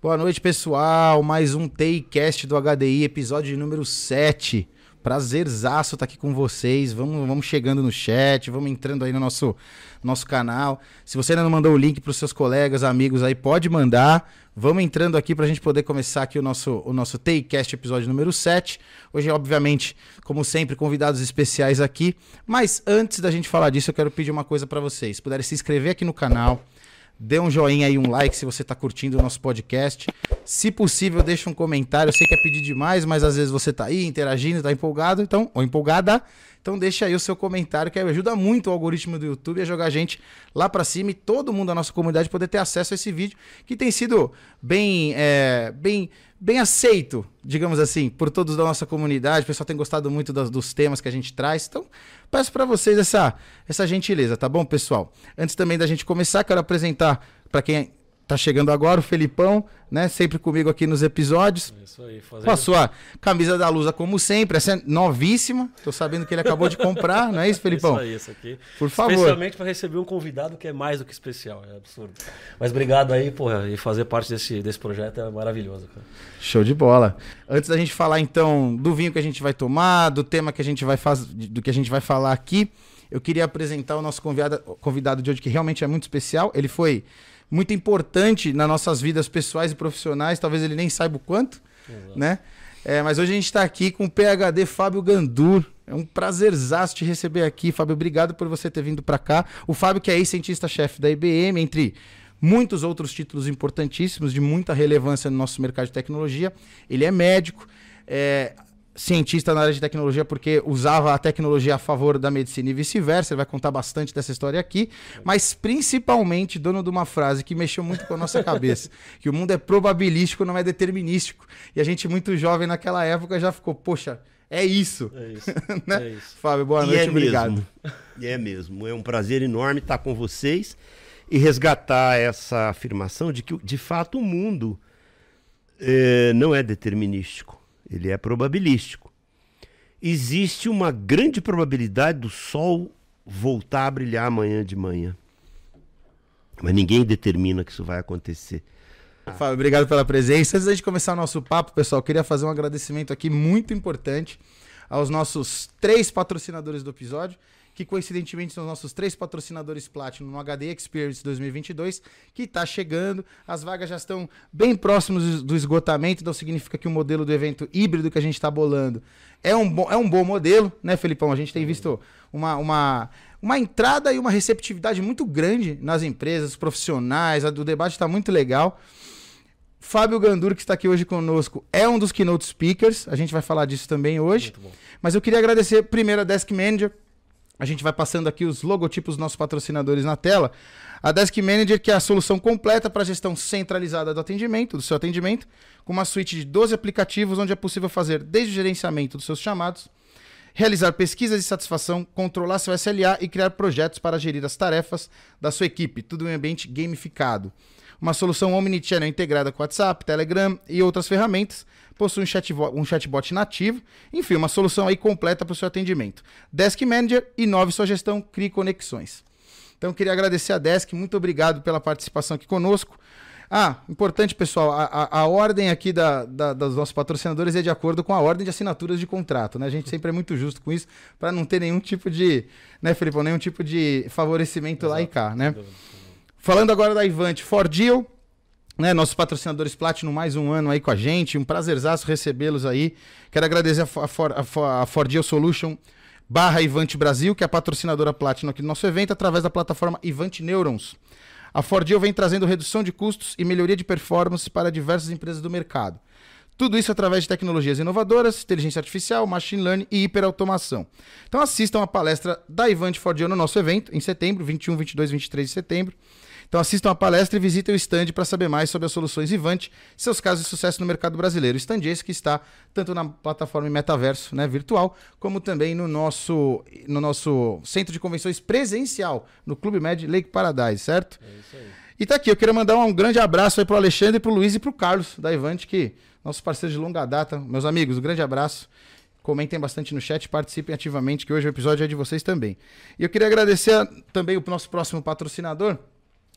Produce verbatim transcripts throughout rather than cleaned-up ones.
Boa noite, pessoal. Mais um TeiCast do H D I, episódio número sete. Prazerzaço estar aqui com vocês. Vamos, vamos chegando no chat, vamos entrando aí no nosso, nosso canal. Se você ainda não mandou o link para os seus colegas, amigos aí, pode mandar. Vamos entrando aqui para a gente poder começar aqui o nosso, o nosso TeiCast, episódio número sete. Hoje, obviamente, como sempre, convidados especiais aqui. Mas antes da gente falar disso, eu quero pedir uma coisa para vocês. Se puderem se inscrever aqui no canal, dê um joinha aí, um like se você está curtindo o nosso podcast. Se possível, deixa um comentário. Eu sei que é pedir demais, mas às vezes você está aí interagindo, está empolgado, então, ou empolgada. Então deixa aí o seu comentário, que ajuda muito o algoritmo do YouTube a jogar a gente lá para cima e todo mundo da nossa comunidade poder ter acesso a esse vídeo, que tem sido bem, é, bem, bem aceito, digamos assim, por todos da nossa comunidade. O pessoal tem gostado muito dos, dos temas que a gente traz. Então, peço para vocês essa, essa gentileza, tá bom, pessoal? Antes também da gente começar, quero apresentar para quem tá chegando agora, o Felipão, né? Sempre comigo aqui nos episódios. Isso aí, fazendo... Com a sua camisa da Lusa, como sempre. Essa é novíssima. Tô sabendo que ele acabou de comprar, não é isso, Felipão? Isso aí, isso aqui. Por favor. Especialmente para receber um convidado que é mais do que especial. É absurdo. Mas obrigado aí, porra. E fazer parte desse, desse projeto é maravilhoso, cara. Show de bola. Antes da gente falar, então, do vinho que a gente vai tomar, do tema que a gente vai fazer, do que a gente vai falar aqui, eu queria apresentar o nosso convidado, convidado de hoje, que realmente é muito especial. Ele foi muito importante nas nossas vidas pessoais e profissionais, talvez ele nem saiba o quanto, Exato. né? É, mas hoje a gente está aqui com o P H D Fábio Gandur. É um prazerzaço te receber aqui, Fábio. Obrigado por você ter vindo para cá. O Fábio, que é ex-cientista-chefe da I B M, entre muitos outros títulos importantíssimos, de muita relevância no nosso mercado de tecnologia. Ele é médico, é cientista na área de tecnologia porque usava a tecnologia a favor da medicina e vice-versa. Ele vai contar bastante dessa história aqui, mas principalmente dono de uma frase que mexeu muito com a nossa cabeça, que o mundo é probabilístico, não é determinístico. E a gente muito jovem naquela época já ficou, poxa, é isso. É isso, né? é isso. Fábio, boa noite, e é obrigado. Mesmo. E é mesmo, é um prazer enorme estar com vocês e resgatar essa afirmação de que, de fato, o mundo é, não é determinístico. Ele é probabilístico. Existe uma grande probabilidade do sol voltar a brilhar amanhã de manhã. Mas ninguém determina que isso vai acontecer. Fábio, obrigado pela presença. Antes de começar o nosso papo, pessoal, queria fazer um agradecimento aqui muito importante aos nossos três patrocinadores do episódio, que coincidentemente são os nossos três patrocinadores Platinum no H D Experience dois mil e vinte e dois, que está chegando. As vagas já estão bem próximas do esgotamento, então significa que o modelo do evento híbrido que a gente está bolando é um, bom, é um bom modelo, né, Felipão? A gente tem visto uma, uma, uma entrada e uma receptividade muito grande nas empresas, profissionais, a do debate está muito legal. Fábio Gandur, que está aqui hoje conosco, é um dos keynote speakers, a gente vai falar disso também hoje. Mas eu queria agradecer primeiro a Desk Manager. A gente vai passando aqui os logotipos dos nossos patrocinadores na tela. A Desk Manager, que é a solução completa para a gestão centralizada do atendimento, do seu atendimento, com uma suíte de doze aplicativos, onde é possível fazer desde o gerenciamento dos seus chamados, realizar pesquisas de satisfação, controlar seu S L A e criar projetos para gerir as tarefas da sua equipe, tudo em um ambiente gamificado. Uma solução omnichannel integrada com WhatsApp, Telegram e outras ferramentas, possui um chatbot, um chatbot nativo, enfim, uma solução aí completa para o seu atendimento. Desk Manager, inove sua gestão, crie conexões. Então, eu queria agradecer a Desk, muito obrigado pela participação aqui conosco. Ah, importante, pessoal, a, a, a ordem aqui da, da, dos nossos patrocinadores é de acordo com a ordem de assinaturas de contrato, né? A gente sempre é muito justo com isso, para não ter nenhum tipo de, né, Felipão, nenhum tipo de favorecimento Exato. Lá e cá, né? Falando agora da Ivante, Fordeal, né, nossos patrocinadores Platinum, mais um ano aí com a gente, um prazerzaço recebê-los aí. Quero agradecer a, For, a, a Fordeal Solution barra Ivante Brasil, que é a patrocinadora Platinum aqui do nosso evento, através da plataforma Ivante Neurons. A Fordeal vem trazendo redução de custos e melhoria de performance para diversas empresas do mercado. Tudo isso através de tecnologias inovadoras, inteligência artificial, machine learning e hiperautomação. Então assistam a palestra da Ivante Fordeal no nosso evento, em setembro, vinte e um, vinte e dois, vinte e três de setembro. Então assistam a palestra e visitem o stand para saber mais sobre as soluções Ivante e seus casos de sucesso no mercado brasileiro. O stand esse que está tanto na plataforma Metaverso, né, virtual, como também no nosso, no nosso centro de convenções presencial, no Clube Med Lake Paradise, certo? É isso aí. E tá aqui, eu queria mandar um grande abraço aí pro Alexandre, pro Luiz e pro Carlos da Ivante, que nossos parceiros de longa data. Meus amigos, um grande abraço. Comentem bastante no chat, participem ativamente, que hoje o episódio é de vocês também. E eu queria agradecer a, também o nosso próximo patrocinador,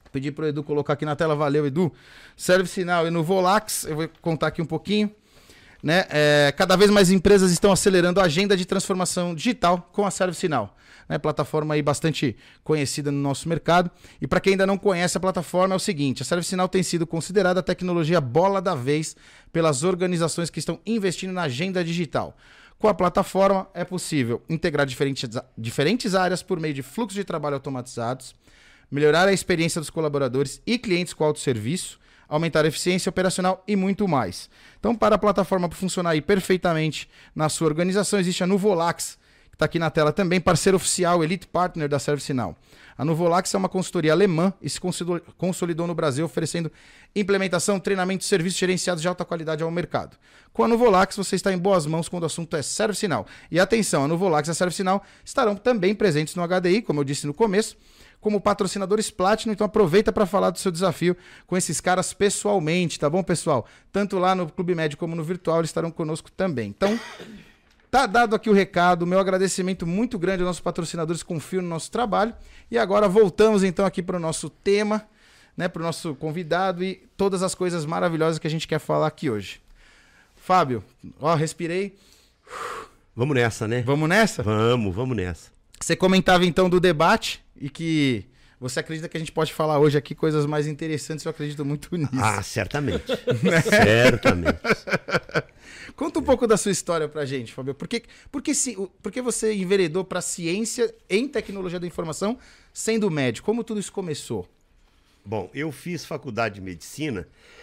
Pedi pro Edu colocar aqui na tela, valeu, Edu. ServiceNow e no Volax, eu vou contar aqui um pouquinho. Né? É, cada vez mais empresas estão acelerando a agenda de transformação digital com a ServiceNow. Né? Plataforma aí bastante conhecida no nosso mercado. E para quem ainda não conhece a plataforma, é o seguinte: a ServiceNow tem sido considerada a tecnologia bola da vez pelas organizações que estão investindo na agenda digital. Com a plataforma é possível integrar diferentes, diferentes áreas por meio de fluxos de trabalho automatizados, melhorar a experiência dos colaboradores e clientes com autosserviço, aumentar a eficiência operacional e muito mais. Então, para a plataforma funcionar aí perfeitamente na sua organização, existe a Nuvolax, que está aqui na tela também, parceiro oficial, Elite Partner da ServiceNow. A Nuvolax é uma consultoria alemã e se consolidou no Brasil, oferecendo implementação, treinamento e serviços gerenciados de alta qualidade ao mercado. Com a Nuvolax, você está em boas mãos quando o assunto é ServiceNow. E atenção, a Nuvolax e a ServiceNow estarão também presentes no H D I, como eu disse no começo, como patrocinadores Platinum, então aproveita para falar do seu desafio com esses caras pessoalmente, tá bom, pessoal? Tanto lá no Clube Médio como no virtual, eles estarão conosco também. Então, tá dado aqui o recado, meu agradecimento muito grande aos nossos patrocinadores que confiam no nosso trabalho. E agora voltamos então aqui para o nosso tema, né, para o nosso convidado e todas as coisas maravilhosas que a gente quer falar aqui hoje. Fábio, ó, respirei. Vamos nessa, né? Vamos nessa? Vamos, vamos nessa. Você comentava então do debate e que você acredita que a gente pode falar hoje aqui coisas mais interessantes, eu acredito muito nisso. Ah, certamente. Certamente. Conta um pouco da sua história pra gente, Fábio. Por que, por que, se, por que você enveredou para ciência em tecnologia da informação sendo médico? Como tudo isso começou? Bom, eu fiz faculdade de medicina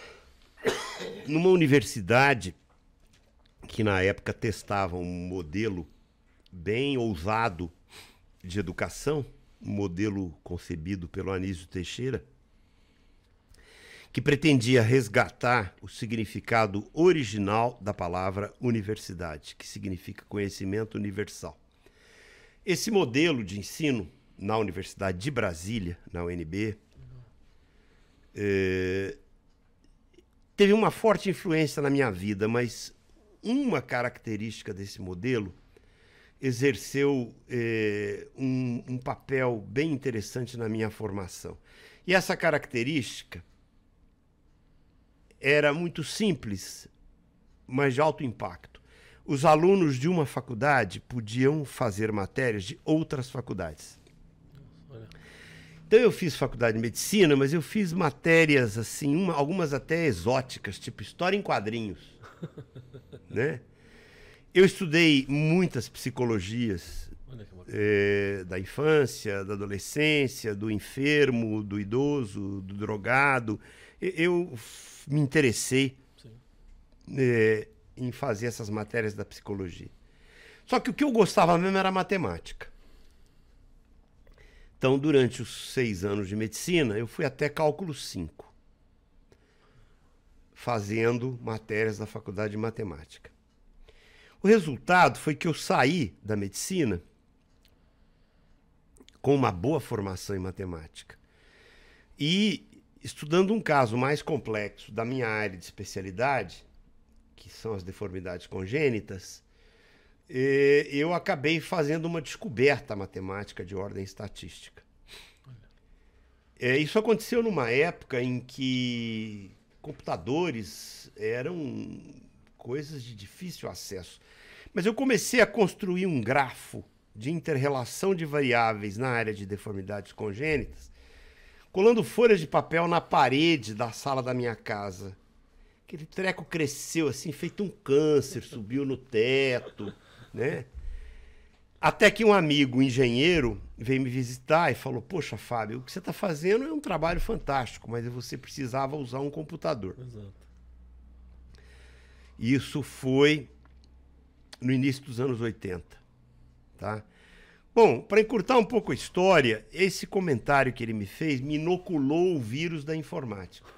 numa universidade que na época testava um modelo bem ousado de educação, um modelo concebido pelo Anísio Teixeira, que pretendia resgatar o significado original da palavra universidade, que significa conhecimento universal. Esse modelo de ensino na Universidade de Brasília, na U N B, eh, teve uma forte influência na minha vida, mas uma característica desse modelo exerceu eh, um, um papel bem interessante na minha formação. E essa característica era muito simples, mas de alto impacto. Os alunos de uma faculdade podiam fazer matérias de outras faculdades. Então eu fiz faculdade de medicina, mas eu fiz matérias assim, uma, algumas até exóticas, tipo história em quadrinhos, né? Eu estudei muitas psicologias é, da infância, da adolescência, do enfermo, do idoso, do drogado. Eu me interessei é, em fazer essas matérias da psicologia. Só que o que eu gostava mesmo era matemática. Então, durante os seis anos de medicina, eu fui até cálculo cinco, fazendo matérias da faculdade de matemática. O resultado foi que eu saí da medicina com uma boa formação em matemática. E, estudando um caso mais complexo da minha área de especialidade, que são as deformidades congênitas, eu acabei fazendo uma descoberta matemática de ordem estatística. Isso aconteceu numa época em que computadores eram coisas de difícil acesso. Mas eu comecei a construir um grafo de inter-relação de variáveis na área de deformidades congênitas, colando folhas de papel na parede da sala da minha casa. Aquele treco cresceu assim, feito um câncer, subiu no teto, né? Até que um amigo, um engenheiro, veio me visitar e falou: poxa, Fábio, o que você está fazendo é um trabalho fantástico, mas você precisava usar um computador. Exato. Isso foi no início dos anos oitenta, tá? Bom, para encurtar um pouco a história, esse comentário que ele me fez me inoculou o vírus da informática.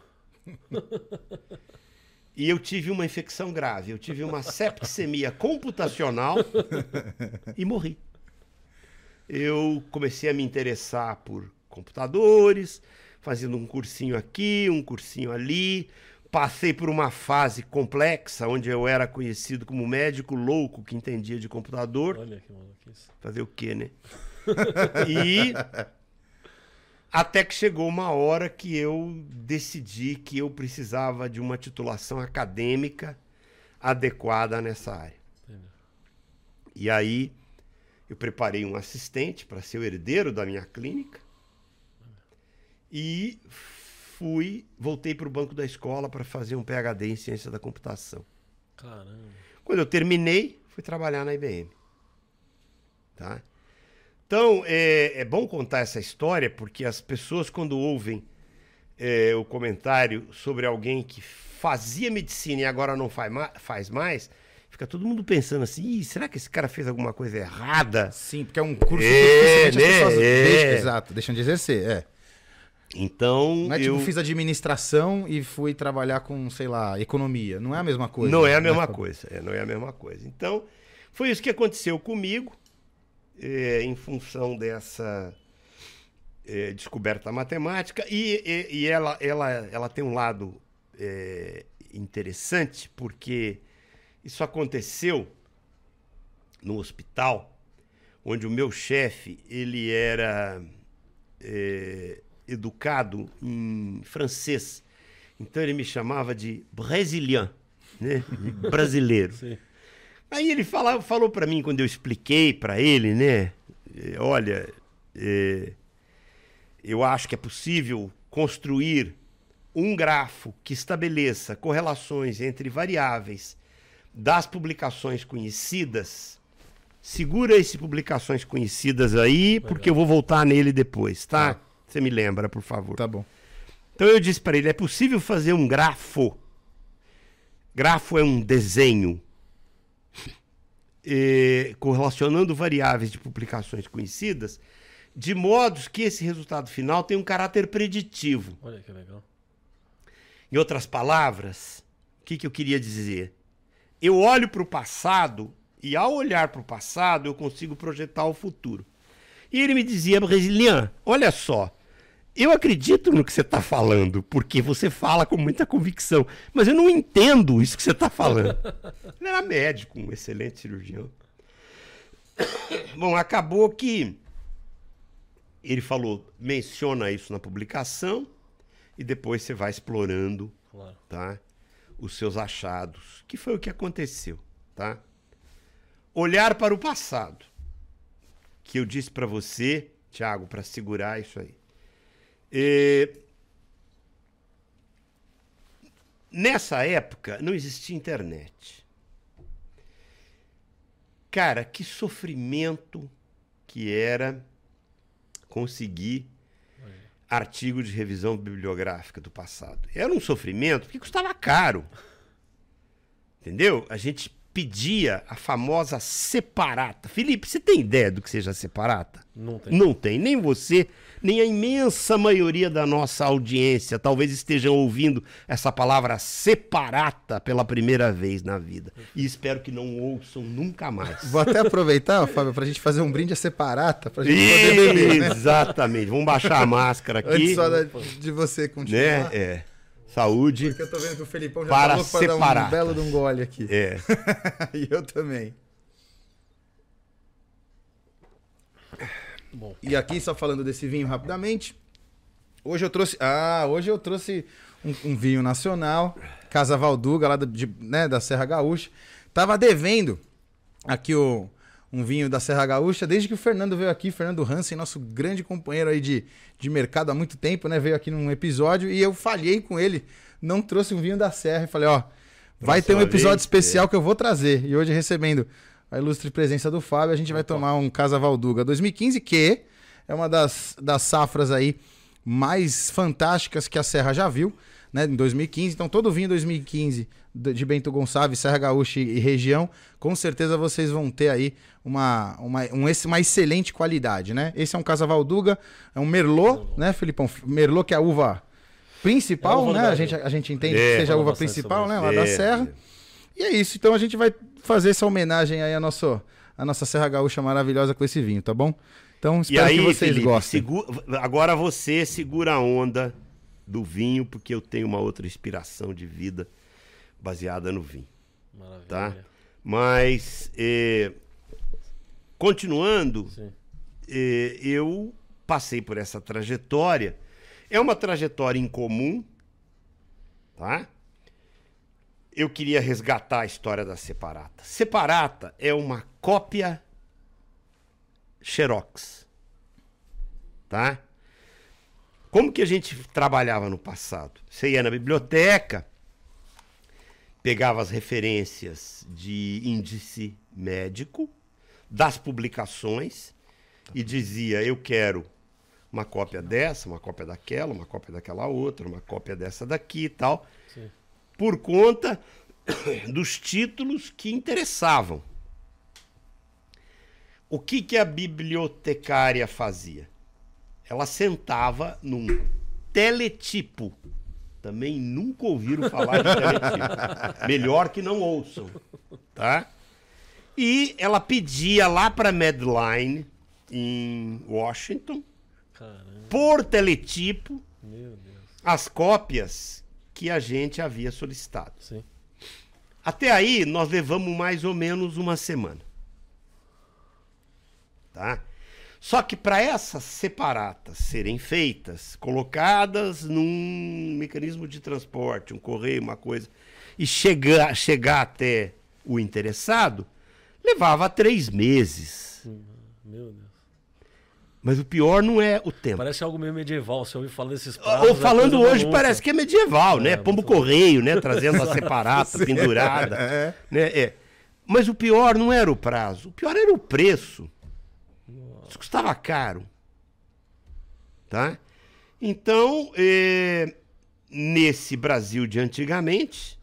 E eu tive uma infecção grave, eu tive uma septicemia computacional e morri. Eu comecei a me interessar por computadores, fazendo um cursinho aqui, um cursinho ali. Passei por uma fase complexa, onde eu era conhecido como médico louco que entendia de computador. Olha que maluquice. Fazer o quê, né? E Até que chegou uma hora que eu decidi que eu precisava de uma titulação acadêmica adequada nessa área. Entendi. E aí eu preparei um assistente para ser o herdeiro da minha clínica e fui, voltei para o banco da escola para fazer um P H D em ciência da computação. Caramba. Quando eu terminei, fui trabalhar na I B M. Tá? Então, é, é bom contar essa história porque as pessoas, quando ouvem é, o comentário sobre alguém que fazia medicina e agora não faz, ma faz mais, fica todo mundo pensando assim, Ih, será que esse cara fez alguma coisa errada? Sim, porque é um curso é, que né? as pessoas é. deixam, exato, deixam de exercer, é. Então, não é eu... tipo, fiz administração e fui trabalhar com, sei lá, economia. Não é a mesma coisa. Não é a mesma né? coisa, é, não é a mesma coisa. Então, foi isso que aconteceu comigo, é, em função dessa é, descoberta matemática. E, e, e ela, ela, ela tem um lado é, interessante, porque isso aconteceu no hospital, onde o meu chefe, ele era... É, educado em francês. Então ele me chamava de brasileiro, né? Brasileiro. Sim. Aí ele fala, falou para mim, quando eu expliquei para ele, né? Olha, é, eu acho que é possível construir um grafo que estabeleça correlações entre variáveis das publicações conhecidas. Segura essas publicações conhecidas aí, porque eu vou voltar nele depois, tá? tá. Você me lembra, por favor. Tá bom. Então eu disse para ele, é possível fazer um grafo. Grafo é um desenho eh, correlacionando variáveis de publicações conhecidas, de modo que esse resultado final tenha um caráter preditivo. Olha que legal. Em outras palavras, o que, que eu queria dizer? Eu olho para o passado e ao olhar para o passado eu consigo projetar o futuro. E ele me dizia, brasileiro, olha só, eu acredito no que você está falando, porque você fala com muita convicção, mas eu não entendo isso que você está falando. Ele era médico, um excelente cirurgião. Bom, acabou que ele falou, menciona isso na publicação e depois você vai explorando, claro, tá, os seus achados, que foi o que aconteceu, tá? Olhar para o passado, que eu disse para você, Thiago, para segurar isso aí. E... Nessa época não existia internet. Cara, que sofrimento que era conseguir artigo de revisão bibliográfica do passado. Era um sofrimento porque custava caro. Entendeu? A gente pedia a famosa separata. Felipe, você tem ideia do que seja separata? Não tem. Não tem. Nem você, nem a imensa maioria da nossa audiência talvez estejam ouvindo essa palavra separata pela primeira vez na vida. E espero que não ouçam nunca mais. Vou até aproveitar, Fábio, pra gente fazer um brinde a separata, pra gente poder beber, né? Exatamente. Vamos baixar a máscara aqui. Antes só da, de você continuar. Né? É. Saúde. Porque eu tô vendo que o Felipão já para falou pra dar um separar. belo de um gole aqui. É. E eu também. Bom. E aqui, só falando desse vinho rapidamente. Hoje eu trouxe... Ah, hoje eu trouxe um, um vinho nacional. Casa Valduga, lá do, de, né, da Serra Gaúcha. Tava devendo aqui o... um vinho da Serra Gaúcha, desde que o Fernando veio aqui, Fernando Hansen, nosso grande companheiro aí de, de mercado há muito tempo, né? Veio aqui num episódio e eu falhei com ele, não trouxe um vinho da Serra e falei, ó, vai ter um episódio vez, especial é. que eu vou trazer. E hoje recebendo a ilustre presença do Fábio, a gente vai tomar um Casa Valduga dois mil e quinze, que é uma das, das safras aí mais fantásticas que a Serra já viu, né, em dois mil e quinze. Então todo vinho dois mil e quinze de Bento Gonçalves, Serra Gaúcha e região, com certeza vocês vão ter aí uma, uma, um, uma excelente qualidade, né? Esse é um Casa Valduga, é um Merlot, né, Felipão? Merlot, que é a uva principal, é uva, né? A gente, a gente entende é, que seja a uva principal, né? Lá é, da Serra. É. E é isso, então a gente vai fazer essa homenagem aí à nossa, à nossa Serra Gaúcha maravilhosa com esse vinho, tá bom? Então espero aí, que vocês Felipe, gostem. Segura, agora você segura a onda do vinho, porque eu tenho uma outra inspiração de vida baseada no vinho. Maravilha. Tá? Mas, eh, continuando, eh, eu passei por essa trajetória. É uma trajetória incomum, tá? Eu queria resgatar a história da Separata. Separata é uma cópia Xerox, tá? Como que a gente trabalhava no passado? Você ia na biblioteca, pegava as referências de índice médico das publicações e dizia, eu quero uma cópia dessa, uma cópia daquela, uma cópia daquela outra, uma cópia dessa daqui e tal, sim, por conta dos títulos que interessavam. O que que a bibliotecária fazia? Ela sentava num teletipo. Também nunca ouviram falar de teletipo. Melhor que não ouçam, tá? E ela pedia lá para Medline, em Washington, caramba, por teletipo, meu Deus, as cópias que a gente havia solicitado. Sim. Até aí, nós levamos mais ou menos uma semana. Tá? Só que para essas separatas serem feitas, colocadas num mecanismo de transporte, um correio, uma coisa, e chegar, chegar até o interessado, levava três meses. Meu Deus. Mas o pior não é o tempo. Parece algo meio medieval, você ouve falar desses prazos. Ou falando hoje, parece que é medieval, é, né? Pombo correio, né? Trazendo a separata pendurada. É. Né? É. Mas o pior não era o prazo, o pior era o preço. Isso custava caro. Tá? Então, é, nesse Brasil de antigamente,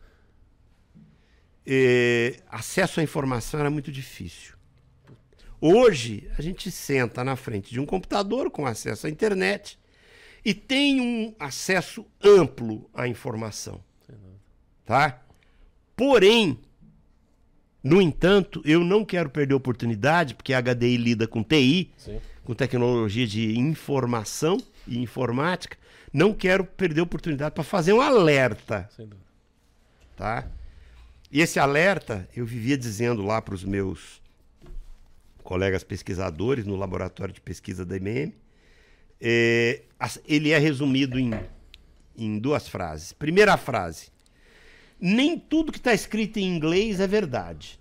é, acesso à informação era muito difícil. Hoje, a gente senta na frente de um computador com acesso à internet e tem um acesso amplo à informação. Tá? Porém, no entanto, eu não quero perder a oportunidade, porque a H D I lida com T I, sim, com tecnologia de informação e informática, não quero perder a oportunidade para fazer um alerta. Sem dúvida. Tá? E esse alerta, eu vivia dizendo lá para os meus colegas pesquisadores no laboratório de pesquisa da I B M, é, ele é resumido em, em duas frases. Primeira frase: nem tudo que está escrito em inglês é verdade.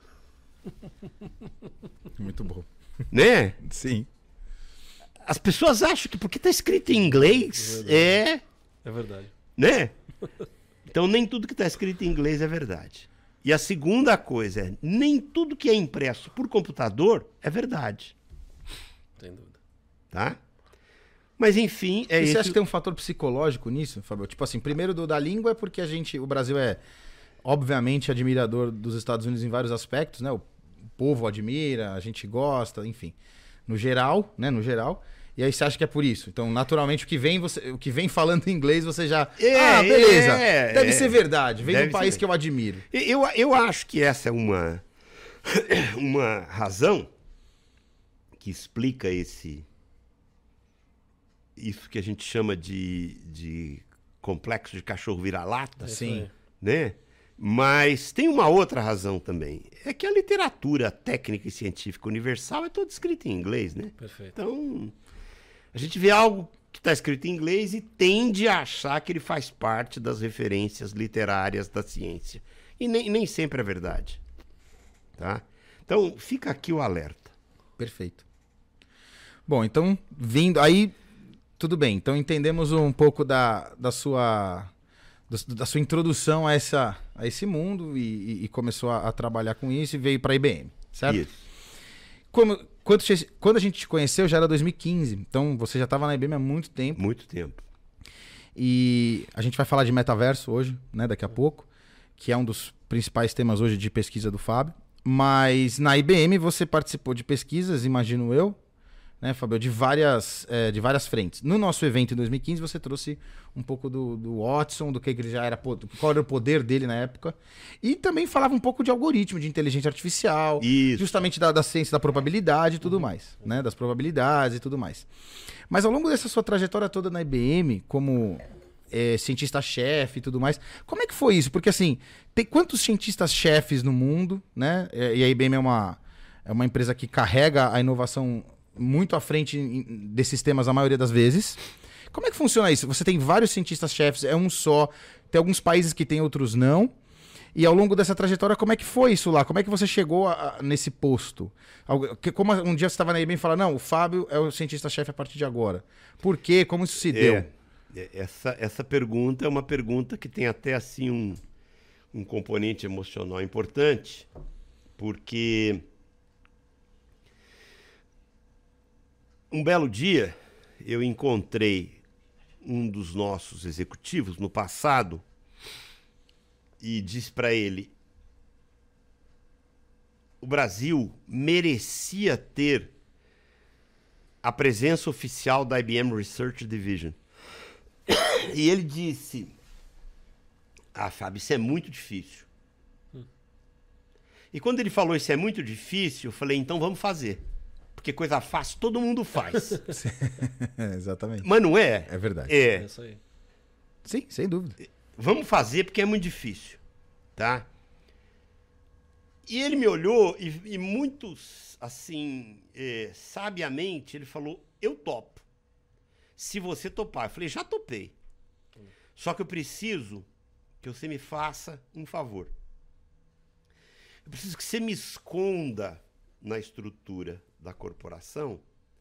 Muito bom. Né? Sim. As pessoas acham que porque está escrito em inglês é... É verdade. Né? Então nem tudo que está escrito em inglês é verdade. E a segunda coisa é, nem tudo que é impresso por computador é verdade. Sem dúvida. Tá? Mas enfim, é e isso. Você acha que tem um fator psicológico nisso, Fábio? Tipo assim, primeiro do, da língua é porque a gente, o Brasil é, obviamente, admirador dos Estados Unidos em vários aspectos, né? O povo admira, a gente gosta, enfim. No geral, né? No geral. E aí você acha que é por isso? Então, naturalmente, o que vem, você, o que vem falando em inglês, você já... É, ah, beleza. É, deve é, ser verdade. Vem de um país ser. que eu admiro. Eu, eu acho que essa é uma, uma razão que explica esse... Isso que a gente chama de, de complexo de cachorro vira-lata. Sim. Né? Mas tem uma outra razão também. É que a literatura técnica e científica universal é toda escrita em inglês, né? Perfeito. Então, a gente vê algo que está escrito em inglês e tende a achar que ele faz parte das referências literárias da ciência. E nem, nem sempre é verdade. Tá? Então, fica aqui o alerta. Perfeito. Bom, então, vindo... Aí, tudo bem. Então, entendemos um pouco da, da sua... da sua introdução a, essa, a esse mundo e, e começou a, a trabalhar com isso e veio para a I B M, certo? Isso. Como, quando, quando a gente te conheceu já era dois mil e quinze, então você já estava na I B M há muito tempo. Muito tempo. E a gente vai falar de metaverso hoje, né, daqui a pouco, que é um dos principais temas hoje de pesquisa do Fábio. Mas na I B M você participou de pesquisas, imagino eu, né, Fábio, de várias, é, de várias frentes. No nosso evento em dois mil e quinze, você trouxe um pouco do, do Watson, do que ele já era, qual era o poder dele na época. E também falava um pouco de algoritmo, de inteligência artificial, Isso. justamente da, da ciência da probabilidade e tudo mais, né? Das probabilidades e tudo mais. Mas ao longo dessa sua trajetória toda na I B M, como é, cientista-chefe e tudo mais, como é que foi isso? Porque assim, tem quantos cientistas-chefes no mundo, né? E a I B M é uma, é uma empresa que carrega a inovação muito à frente em- desses temas a maioria das vezes. Como é que funciona isso? Você tem vários cientistas-chefes, é um só, tem alguns países que tem, outros não. E ao longo dessa trajetória, como é que foi isso lá? Como é que você chegou a- a- nesse posto? Algu- que- Como um dia você estava na I B M e fala, não, o Fábio é o cientista-chefe a partir de agora. Por quê? Como isso se deu? É, é, essa, essa pergunta é uma pergunta que tem até assim um, um componente emocional importante, porque um belo dia eu encontrei um dos nossos executivos no passado e disse para ele: o Brasil merecia ter a presença oficial da I B M Research Division. E ele disse: ah, Fábio, isso é muito difícil. Hum. E quando ele falou isso é muito difícil, eu falei, então vamos fazer. Porque coisa fácil todo mundo faz. É, exatamente. Mas não é? É verdade. É É. isso aí. Sim, sem dúvida. Vamos fazer porque é muito difícil, tá? E ele me olhou e, e muito, assim, é, sabiamente, ele falou, eu topo. Se você topar. Eu falei, já topei. Só que eu preciso que você me faça um favor. Eu preciso que você me esconda na estrutura da corporação,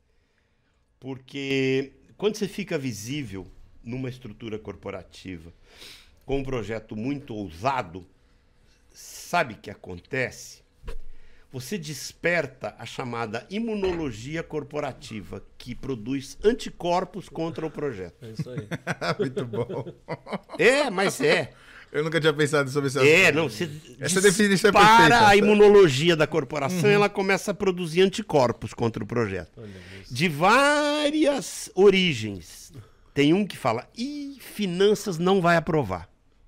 porque quando você fica visível numa estrutura corporativa com um projeto muito ousado, sabe o que acontece? Você desperta a chamada imunologia corporativa, que produz anticorpos contra o projeto. É isso aí. Muito bom. É, mas é. Eu nunca tinha pensado sobre esse É, assunto. não, você Essa definição é dispara perfeita. a imunologia da corporação, ela começa a produzir anticorpos contra o projeto. Olha isso. De várias origens. Tem um que fala, ih, finanças não vai aprovar.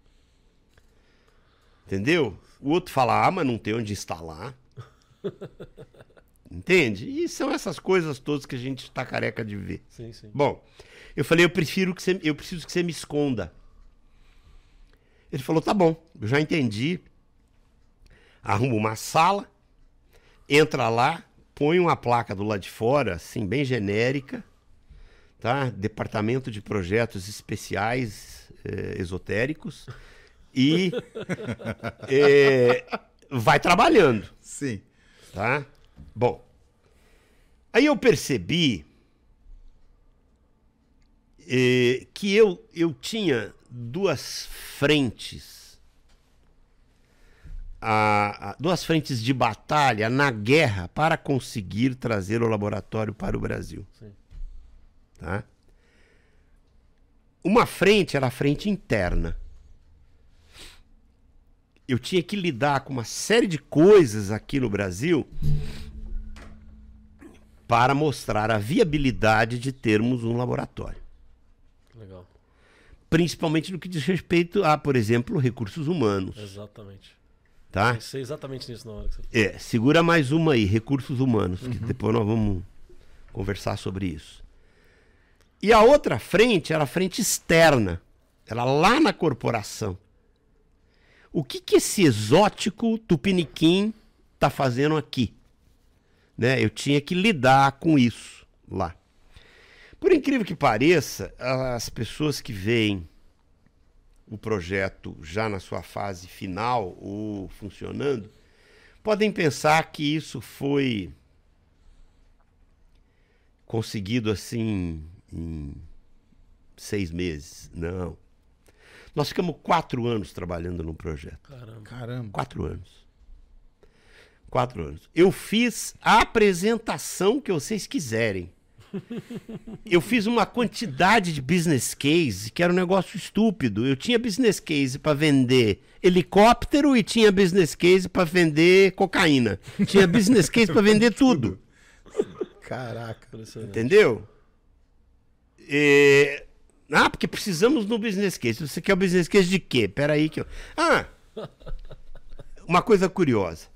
Entendeu? O outro fala, ah, mas não tem onde instalar. Entende? E são essas coisas todas que a gente está careca de ver. Sim, sim. Bom, eu falei, eu prefiro que você, eu preciso que você me esconda. Ele falou, tá bom, eu já entendi. Arruma uma sala, entra lá, põe uma placa do lado de fora, assim, bem genérica, tá? Departamento de Projetos Especiais eh, Esotéricos. E eh, vai trabalhando, Sim. tá? Bom, aí eu percebi eh, que eu, eu tinha duas frentes, a, a, duas frentes de batalha na guerra para conseguir trazer o laboratório para o Brasil. Sim. Tá? Uma frente era a frente interna. Eu tinha que lidar com uma série de coisas aqui no Brasil para mostrar a viabilidade de termos um laboratório. Legal. Principalmente no que diz respeito a, por exemplo, recursos humanos. Exatamente. Tá? Pensei exatamente nisso na hora que você É, segura mais uma aí, recursos humanos, que depois nós vamos conversar sobre isso. E a outra frente era a frente externa, era lá na corporação. O que, que esse exótico tupiniquim está fazendo aqui? Né? Eu tinha que lidar com isso lá. Por incrível que pareça, as pessoas que veem o projeto já na sua fase final ou funcionando, podem pensar que isso foi conseguido assim em seis meses. Não. Nós ficamos quatro anos trabalhando no projeto. Caramba. Caramba. Quatro anos. Quatro anos. Eu fiz a apresentação que vocês quiserem. Eu fiz uma quantidade de business case que era um negócio estúpido. Eu tinha business case para vender helicóptero e tinha business case para vender cocaína. Tinha business case para vender tudo. Caraca. Impressionante. Entendeu? E... Ah, porque precisamos no business case. Você quer o business case de quê? Peraí que eu... Ah! Uma coisa curiosa.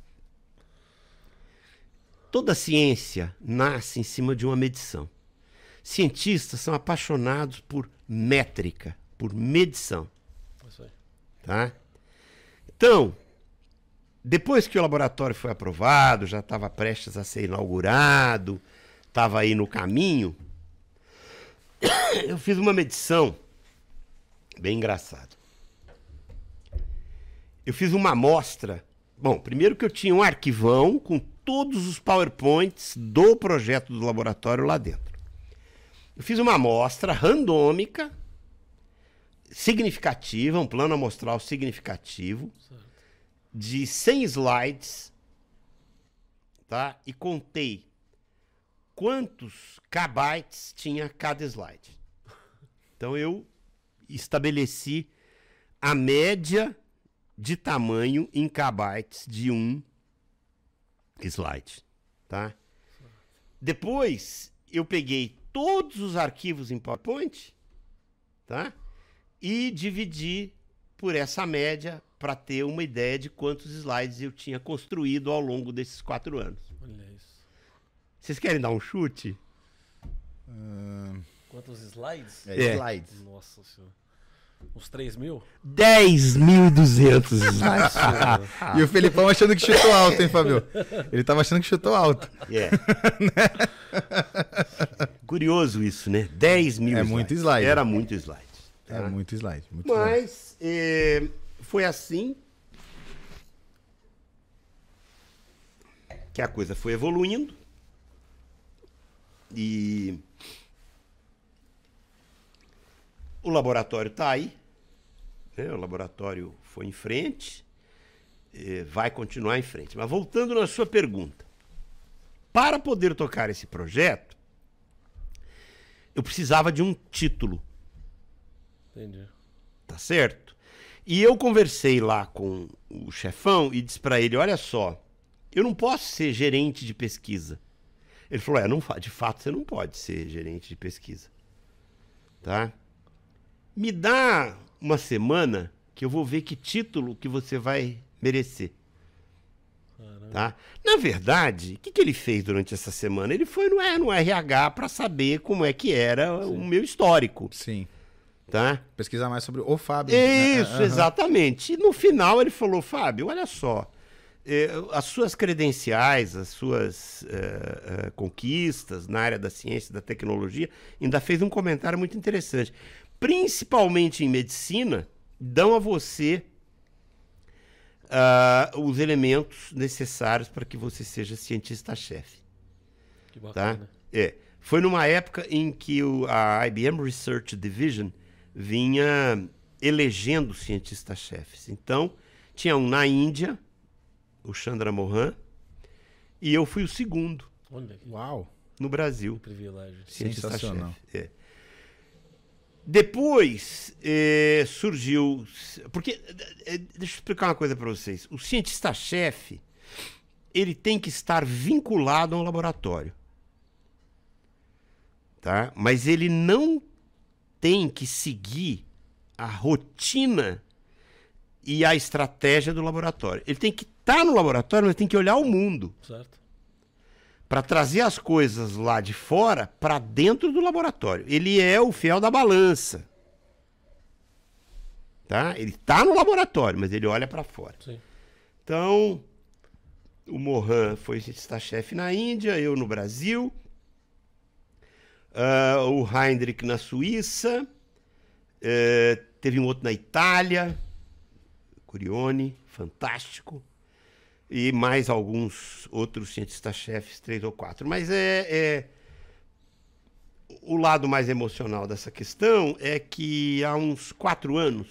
Toda ciência nasce em cima de uma medição. Cientistas são apaixonados por métrica, por medição. Isso aí. Tá? Então, depois que o laboratório foi aprovado, já estava prestes a ser inaugurado, estava aí no caminho, eu fiz uma medição bem engraçada. Eu fiz uma amostra. Bom, primeiro que eu tinha um arquivão com todos os PowerPoints do projeto do laboratório lá dentro. Eu fiz uma amostra randômica, significativa, um plano amostral significativo, certo, de cem slides, tá? E contei quantos kbytes tinha cada slide. Então eu estabeleci a média de tamanho em kbytes de um slide, tá? Depois eu peguei todos os arquivos em PowerPoint, tá? E dividi por essa média para ter uma ideia de quantos slides eu tinha construído ao longo desses quatro anos. Olha isso. Vocês querem dar um chute? Uh... Quantos slides? É, é. Slides. Nossa senhora. Uns três mil? dez mil e duzentos slides. E o Felipão achando que chutou alto, hein, Fabio? Ele tava achando que chutou alto. É. Curioso isso, né? dez mil É slides. muito slide. Era muito slide. Tá? É muito slide. Muito Mas é, foi assim que a coisa foi evoluindo. E o laboratório está aí, né? O laboratório foi em frente, eh, vai continuar em frente. Mas voltando na sua pergunta, para poder tocar esse projeto, eu precisava de um título. Entendi. Tá certo? E eu conversei lá com o chefão e disse para ele, olha só, eu não posso ser gerente de pesquisa. Ele falou, é, não, de fato você não pode ser gerente de pesquisa. Tá? Me dá uma semana que eu vou ver que título que você vai merecer. Tá? Na verdade, o que, que ele fez durante essa semana? Ele foi no, no R H para saber como é que era Sim. o meu histórico. Sim. Tá? Pesquisar mais sobre o Fábio. Isso, né? Uhum. Exatamente. E no final ele falou, Fábio, olha só, eh, as suas credenciais, as suas eh, eh, conquistas na área da ciência e da tecnologia, ainda fez um comentário muito interessante. Principalmente em medicina, dão a você uh, os elementos necessários para que você seja cientista-chefe. Que bacana. Tá? É. Foi numa época em que o, a I B M Research Division vinha elegendo cientistas-chefes. Então, tinha um na Índia, o Chandra Mohan, e eu fui o segundo. Olha que... Uau! No Brasil. Que privilégio. Sensacional. É. Depois eh, surgiu... Porque, eh, deixa eu explicar uma coisa para vocês. O cientista-chefe, ele tem que estar vinculado a um laboratório. Tá? Mas ele não tem que seguir a rotina e a estratégia do laboratório. Ele tem que estar no laboratório, mas tem que olhar o mundo. Certo. Para trazer as coisas lá de fora para dentro do laboratório. Ele é o fiel da balança. Tá? Ele está no laboratório, mas ele olha para fora. Sim. Então, o Mohan foi cientista-chefe na Índia, eu no Brasil. Uh, o Heinrich na Suíça, uh, teve um outro na Itália, Curione, fantástico, e mais alguns outros cientistas-chefes, três ou quatro. Mas é, é o lado mais emocional dessa questão é que há uns quatro anos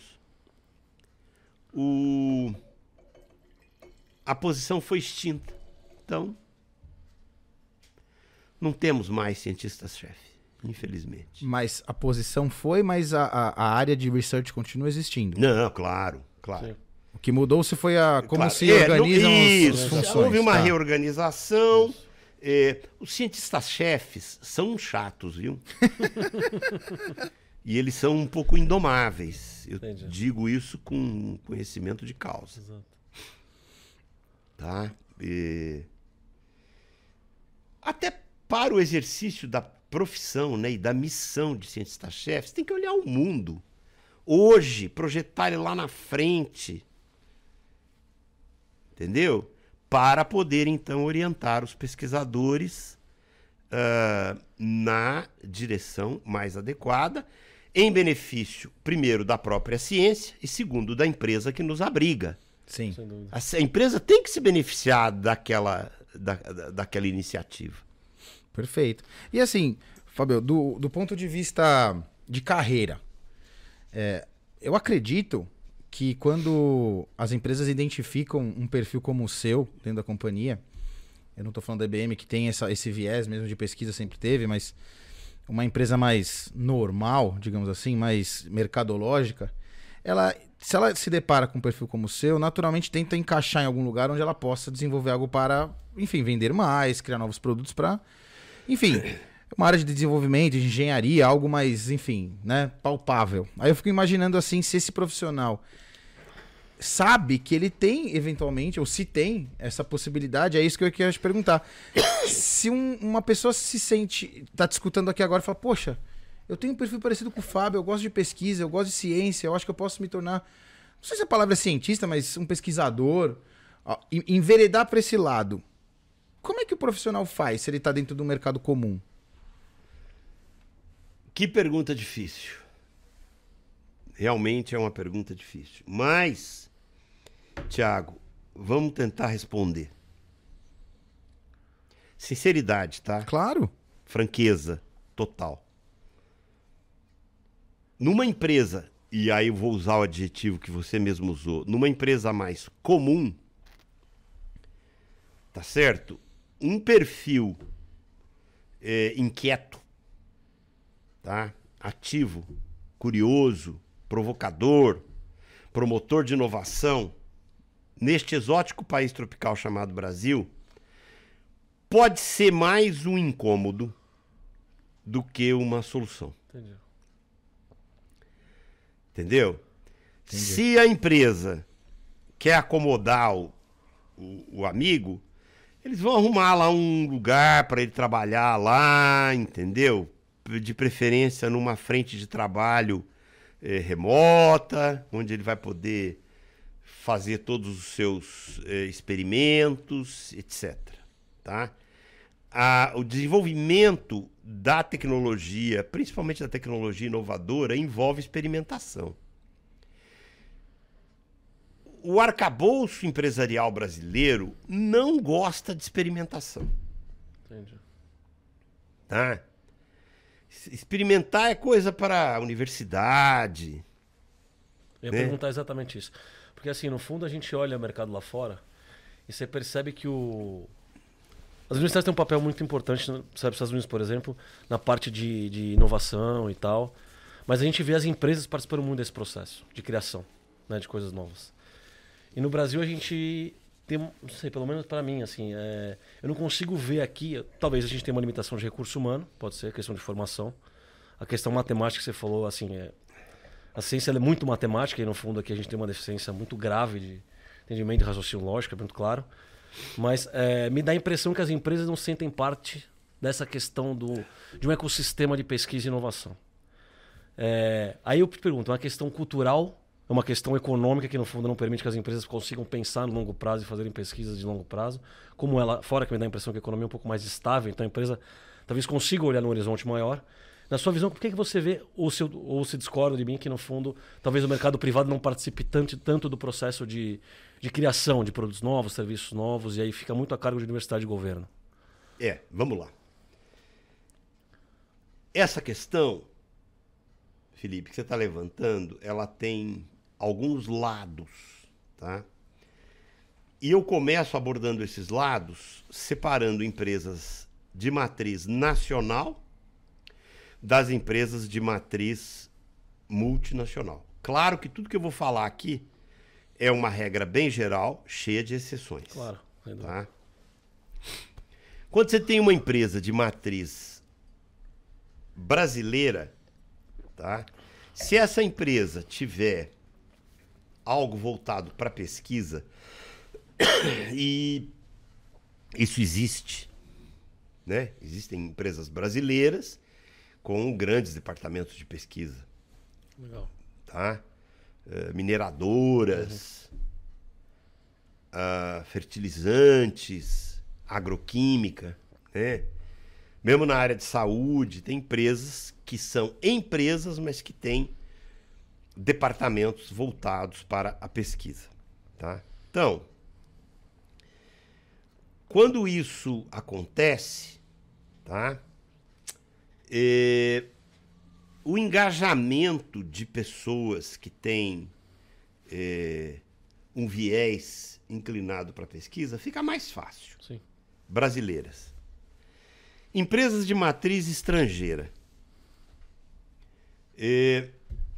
o, a posição foi extinta. Então, não temos mais cientistas-chefe, infelizmente. Mas a posição foi, mas a, a, a área de research continua existindo. Não, claro, claro. Sim. O que mudou se foi a como claro. se é, organizam não, as, isso, as funções. Houve uma tá. reorganização. É, os cientistas-chefes são chatos, viu? E eles são um pouco indomáveis. Eu Entendi. digo isso com conhecimento de causa. Exato. Tá? E... Até para o exercício da profissão, né, e da missão de cientista-chefe, você tem que olhar o mundo. Hoje, projetar ele lá na frente. Entendeu? Para poder, então, orientar os pesquisadores uh, na direção mais adequada, em benefício, primeiro, da própria ciência e, segundo, da empresa que nos abriga. Sim. A, a empresa tem que se beneficiar daquela, da, da, daquela iniciativa. Perfeito. E assim, Fábio, do, do ponto de vista de carreira, é, eu acredito que quando as empresas identificam um perfil como o seu dentro da companhia, eu não estou falando da I B M que tem essa, esse viés mesmo de pesquisa, sempre teve, mas uma empresa mais normal, digamos assim, mais mercadológica, ela, se ela se depara com um perfil como o seu, naturalmente tenta encaixar em algum lugar onde ela possa desenvolver algo para, enfim, vender mais, criar novos produtos para, enfim, uma área de desenvolvimento, de engenharia, algo mais, enfim, né, palpável. Aí eu fico imaginando assim, se esse profissional sabe que ele tem, eventualmente, ou se tem essa possibilidade, é isso que eu queria te perguntar. Se um, uma pessoa se sente, tá te escutando aqui agora e fala, poxa, eu tenho um perfil parecido com o Fábio, eu gosto de pesquisa, eu gosto de ciência, eu acho que eu posso me tornar, não sei se a palavra é cientista, mas um pesquisador, ó, enveredar para esse lado. Como é que o profissional faz se ele tá dentro do mercado comum? Que pergunta difícil. Realmente é uma pergunta difícil. Mas, Thiago, vamos tentar responder. Sinceridade, tá? Claro. Franqueza total. Numa empresa, e aí eu vou usar o adjetivo que você mesmo usou, numa empresa mais comum, tá certo? Um perfil é, inquieto, tá? Ativo, curioso, provocador, promotor de inovação, neste exótico país tropical chamado Brasil, pode ser mais um incômodo do que uma solução. Entendi. Entendeu? Entendi. Se a empresa quer acomodar o, o, o amigo, eles vão arrumar lá um lugar para ele trabalhar lá, entendeu? De preferência numa frente de trabalho eh, remota, onde ele vai poder fazer todos os seus eh, experimentos, etcétera. Tá? A, o desenvolvimento da tecnologia, principalmente da tecnologia inovadora, envolve experimentação. O arcabouço empresarial brasileiro não gosta de experimentação. Entendi. Tá? Experimentar é coisa para a universidade. Eu ia né? perguntar exatamente isso. Porque assim, no fundo a gente olha o mercado lá fora e você percebe que o... as universidades têm um papel muito importante, sabe, nos Estados Unidos, por exemplo, na parte de, de inovação e tal. Mas a gente vê as empresas participando muito desse processo de criação, né, de coisas novas. E no Brasil a gente tem, não sei, pelo menos para mim, assim, é, eu não consigo ver aqui, talvez a gente tenha uma limitação de recurso humano, pode ser, questão de formação. A questão matemática que você falou, assim, é, a ciência ela é muito matemática e no fundo aqui a gente tem uma deficiência muito grave de entendimento de raciocínio lógico, é muito claro. Mas é, me dá a impressão que as empresas não sentem parte dessa questão do, de um ecossistema de pesquisa e inovação. É, aí eu te pergunto, é uma questão cultural, é uma questão econômica que no fundo não permite que as empresas consigam pensar no longo prazo e fazerem pesquisas de longo prazo, como ela, fora que me dá a impressão que a economia é um pouco mais estável, então a empresa talvez consiga olhar num horizonte maior. Na sua visão, por que, que você vê, ou se, ou se discorda de mim, que no fundo talvez o mercado privado não participe tanto, tanto do processo de, de criação de produtos novos, serviços novos, e aí fica muito a cargo de universidade e governo? É, vamos lá. Essa questão, Felipe, que você está levantando, ela tem alguns lados, tá? E eu começo abordando esses lados, separando empresas de matriz nacional das empresas de matriz multinacional. Claro que tudo que eu vou falar aqui é uma regra bem geral, cheia de exceções. Claro. Tá? Quando você tem uma empresa de matriz brasileira, tá? Se essa empresa tiver algo voltado para pesquisa, e isso existe, né? Existem empresas brasileiras com grandes departamentos de pesquisa. Legal. Tá? Uh, mineradoras, uhum. uh, fertilizantes, agroquímica, né? Mesmo na área de saúde, tem empresas que são empresas, mas que têm departamentos voltados para a pesquisa. Tá? Então, quando isso acontece, tá? É, o engajamento de pessoas que têm é, um viés inclinado para a pesquisa fica mais fácil. Sim. Brasileiras. Empresas de matriz estrangeira. É,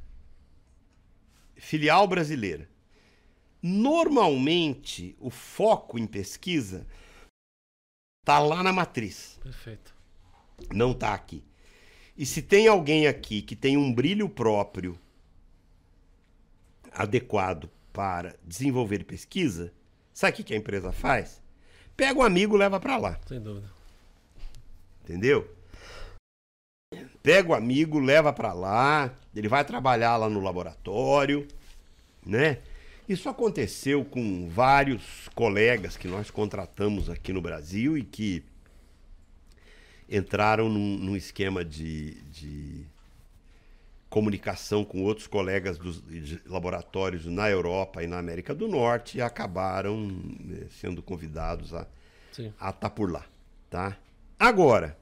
filial brasileira. Normalmente, o foco em pesquisa está lá na matriz. Perfeito. Não está aqui. E se tem alguém aqui que tem um brilho próprio adequado para desenvolver pesquisa, sabe o que que a empresa faz? Pega um amigo e leva para lá. Sem dúvida. Entendeu? Pega o amigo, leva para lá, ele vai trabalhar lá no laboratório, né? Isso aconteceu com vários colegas que nós contratamos aqui no Brasil e que entraram num, num esquema de, de comunicação com outros colegas dos de laboratórios na Europa e na América do Norte e acabaram né, sendo convidados a Sim. a estar por lá, tá? Agora,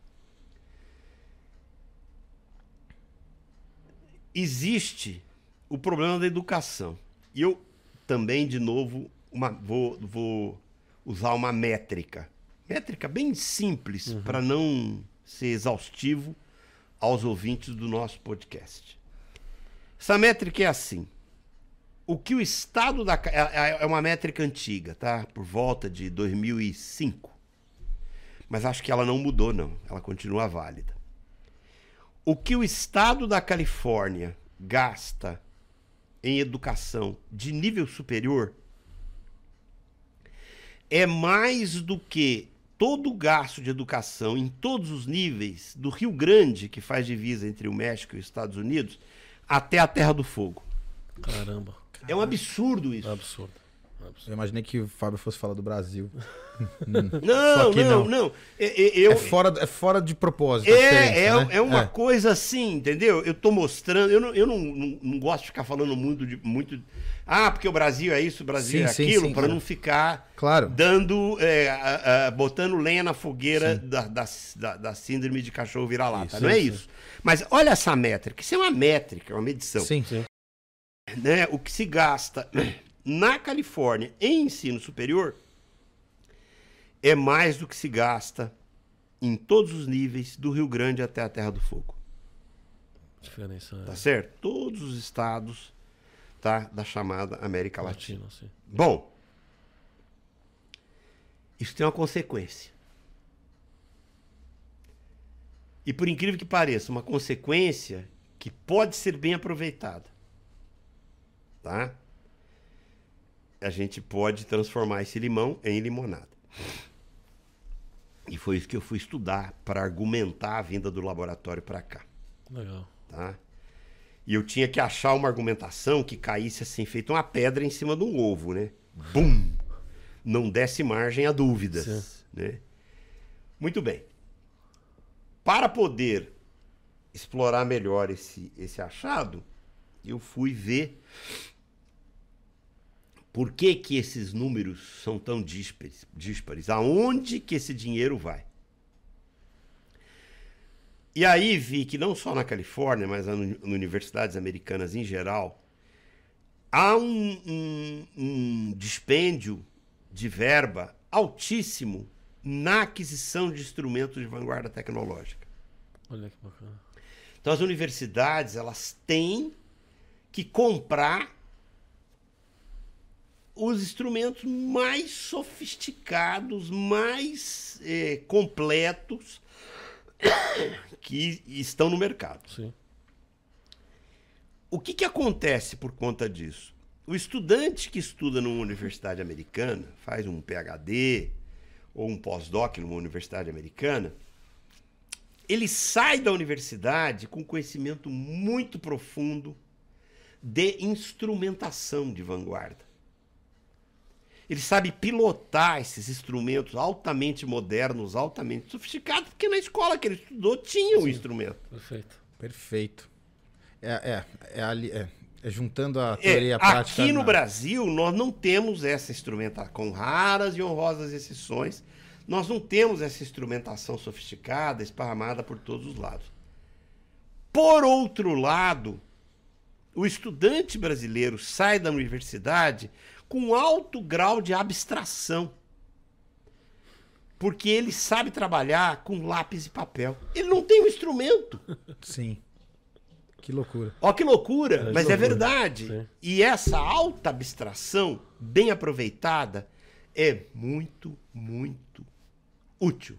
existe o problema da educação. E eu também, de novo, uma, vou, vou usar uma métrica. Métrica bem simples, uhum. para não ser exaustivo aos ouvintes do nosso podcast. Essa métrica é assim. O que o estado da... É uma métrica antiga, tá? Por volta de dois mil e cinco. Mas acho que ela não mudou, não. Ela continua válida. O que o estado da Califórnia gasta em educação de nível superior é mais do que todo o gasto de educação em todos os níveis do Rio Grande, que faz divisa entre o México e os Estados Unidos, até a Terra do Fogo. Caramba. É um absurdo isso. É absurdo. É absurdo. Eu imaginei que o Fábio fosse falar do Brasil. Não, não, não, não. Eu, é, fora, é fora de propósito. É, é, né? é uma é. coisa assim, entendeu? Eu tô mostrando, eu não, eu não, não, não gosto de ficar falando muito, de, muito. Ah, porque o Brasil é isso, o Brasil sim, é sim, aquilo, sim, para claro. não ficar claro. dando, é, a, a, botando lenha na fogueira da, da, da, da síndrome de cachorro vira-lata. Não é sim. isso. Mas olha essa métrica, isso é uma métrica, é uma medição. Sim, sim. Né? O que se gasta na Califórnia em ensino superior é mais do que se gasta em todos os níveis do Rio Grande até a Terra do Fogo. Diferença é... Tá certo? Todos os estados, tá, da chamada América Latina. Latina sim. Bom, isso tem uma consequência. E por incrível que pareça, uma consequência que pode ser bem aproveitada. Tá? A gente pode transformar esse limão em limonada. E foi isso que eu fui estudar para argumentar a vinda do laboratório para cá. Legal. Tá? E eu tinha que achar uma argumentação que caísse assim, feito uma pedra em cima de um ovo, né? Bum! Não desse margem a dúvidas. Né? Muito bem. Para poder explorar melhor esse, esse achado, eu fui ver por que que esses números são tão díspares, díspares, aonde que esse dinheiro vai. E aí vi que não só na Califórnia, mas em universidades americanas em geral, há um, um, um dispêndio de verba altíssimo na aquisição de instrumentos de vanguarda tecnológica. Olha que bacana. Então as universidades, elas têm que comprar os instrumentos mais sofisticados, mais eh, completos que estão no mercado. Sim. O que, que acontece por conta disso? O estudante que estuda numa universidade americana, faz um P H D ou um pós-doc numa universidade americana, ele sai da universidade com conhecimento muito profundo de instrumentação de vanguarda. ele sabe pilotar esses instrumentos altamente modernos, altamente sofisticados, porque na escola que ele estudou tinha o instrumento. Perfeito. Perfeito. É, é, é, ali, é, é juntando a teoria e É, a prática. aqui no na... Brasil, nós não temos essa instrumentação, com raras e honrosas exceções, nós não temos essa instrumentação sofisticada, esparramada por todos os lados. Por outro lado, o estudante brasileiro sai da universidade com alto grau de abstração. Porque ele sabe trabalhar com lápis e papel. Ele não tem um instrumento. Sim. Que loucura. Ó, que loucura, É, mas que é loucura. verdade. Sim. E essa alta abstração, bem aproveitada, é muito, muito útil.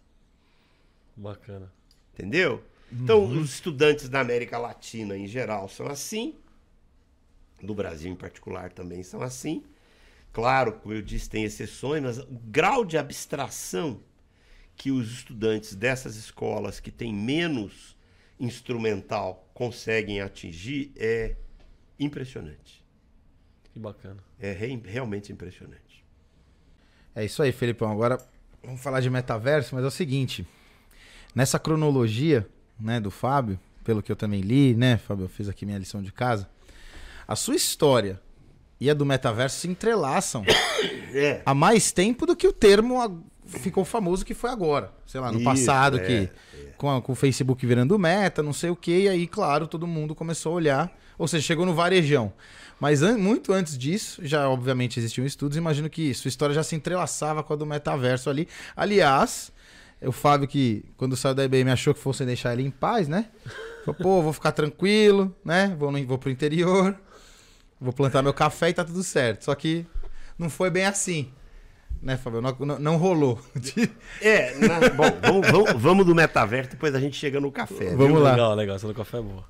Bacana. Entendeu? Então, os estudantes da América Latina, em geral, são assim. Do Brasil, em particular, também são assim. Claro, como eu disse, tem exceções, mas o grau de abstração que os estudantes dessas escolas que têm menos instrumental conseguem atingir é impressionante. Que bacana. É re- realmente impressionante. É isso aí, Felipão. Agora vamos falar de metaverso, mas é o seguinte. Nessa cronologia, né, do Fábio, pelo que eu também li, né, Fábio, eu fiz aqui minha lição de casa. A sua história e a do metaverso se entrelaçam É. há mais tempo do que o termo a- ficou famoso que foi agora. Sei lá, no Isso, passado, é, que é. Com, a- com o Facebook virando meta, não sei o quê, e aí, claro, todo mundo começou a olhar. Ou seja, chegou no varejão. Mas an- muito antes disso, já obviamente existiam estudos, imagino que sua história já se entrelaçava com a do metaverso ali. Aliás, o Fábio, que quando saiu da I B M achou que fosse deixar ele em paz, né? Falou, pô, vou ficar tranquilo, né? Vou, no, vou pro interior, vou plantar meu café e tá tudo certo. Só que não foi bem assim, né, Fábio? Não, não, não rolou. É, na- bom, vamos, vamos- vamos do metaverso, depois a gente chega no café. viu? Vamos lá. Legal, legal. Essa do café é boa.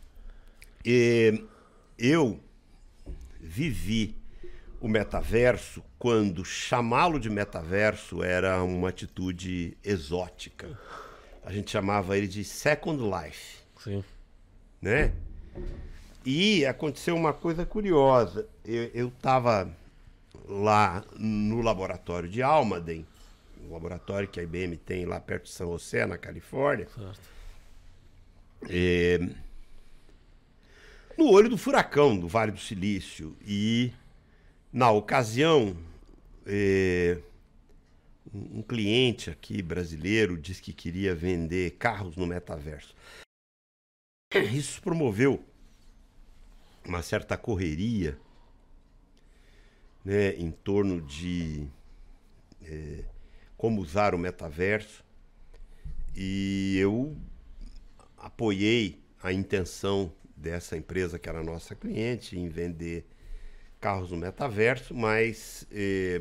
E eu vivi o metaverso quando chamá-lo de metaverso era uma atitude exótica. A gente chamava ele de Second Life, Sim. né? E aconteceu uma coisa curiosa. Eu estava lá no laboratório de Almaden, um laboratório que a I B M tem lá perto de São José, na Califórnia. Certo. É, no olho do furacão do Vale do Silício. E, na ocasião, é, um um cliente aqui brasileiro disse que queria vender carros no metaverso. Isso promoveu uma certa correria, né, em torno de é, como usar o metaverso. E eu apoiei a intenção dessa empresa, que era nossa cliente, em vender carros no metaverso, mas eh,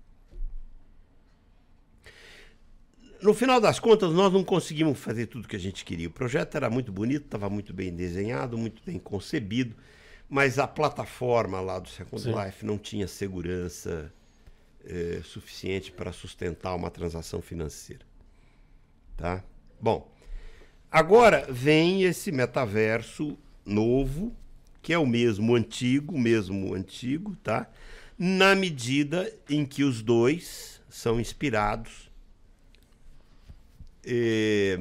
no final das contas nós não conseguimos fazer tudo que a gente queria. O projeto era muito bonito, estava muito bem desenhado, muito bem concebido, mas a plataforma lá do Second Sim. Life não tinha segurança eh, suficiente para sustentar uma transação financeira. Tá? Bom, agora vem esse metaverso novo, que é o mesmo antigo, mesmo antigo, tá? Na medida em que os dois são inspirados eh,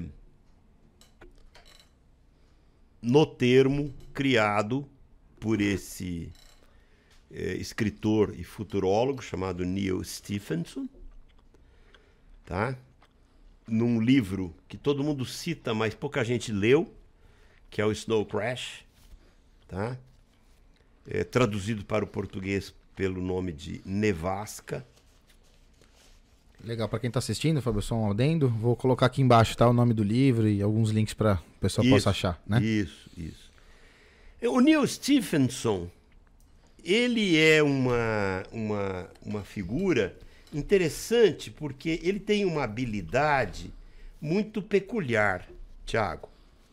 no termo criado por esse eh, escritor e futurólogo chamado Neil Stephenson, tá? Num livro que todo mundo cita, mas pouca gente leu, que é o Snow Crash, tá? É, traduzido para o português pelo nome de Nevasca. Legal, pra quem tá assistindo, Fábio, só um adendo, vou colocar aqui embaixo, tá, o nome do livro e alguns links para o pessoal Isso, possa achar, né? Isso, isso. O Neil Stephenson, ele é uma, uma, uma figura interessante porque ele tem uma habilidade muito peculiar, Thiago.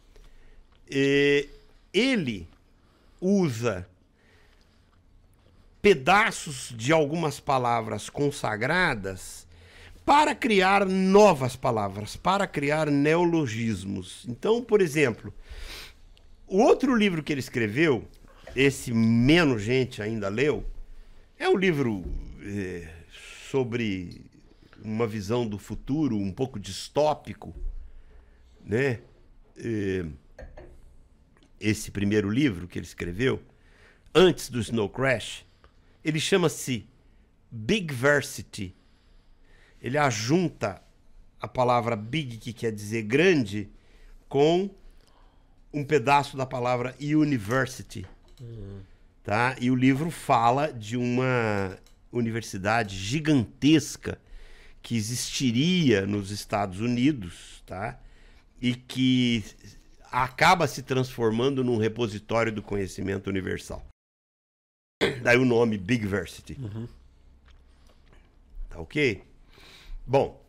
É, ele usa pedaços de algumas palavras consagradas para criar novas palavras, para criar neologismos. Então, por exemplo, o outro livro que ele escreveu, esse menos gente ainda leu, é um livro é, sobre uma visão do futuro um pouco distópico, né? É, esse primeiro livro que ele escreveu, antes do Snow Crash, ele chama-se Bigversity. Ele ajunta a palavra big, que quer dizer grande, com um pedaço da palavra university. Uhum. Tá? E o livro fala de uma universidade gigantesca que existiria nos Estados Unidos, tá? E que acaba se transformando num repositório do conhecimento universal. Daí o nome Bigversity. Uhum. Tá ok? Bom.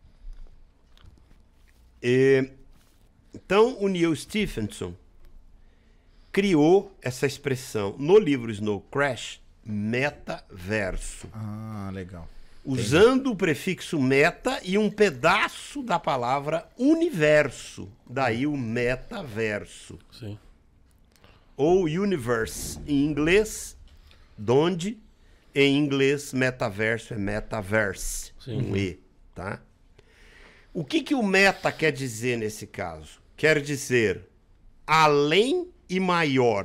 E, então, o Neil Stephenson criou essa expressão no livro Snow Crash, metaverso. Ah, legal. Usando Entendi. o prefixo meta e um pedaço da palavra universo. Daí o metaverso. Sim. Ou universe em inglês, donde em inglês metaverso é metaverse. Sim. Um E, tá? O que, que o meta quer dizer nesse caso? Quer dizer além e maior.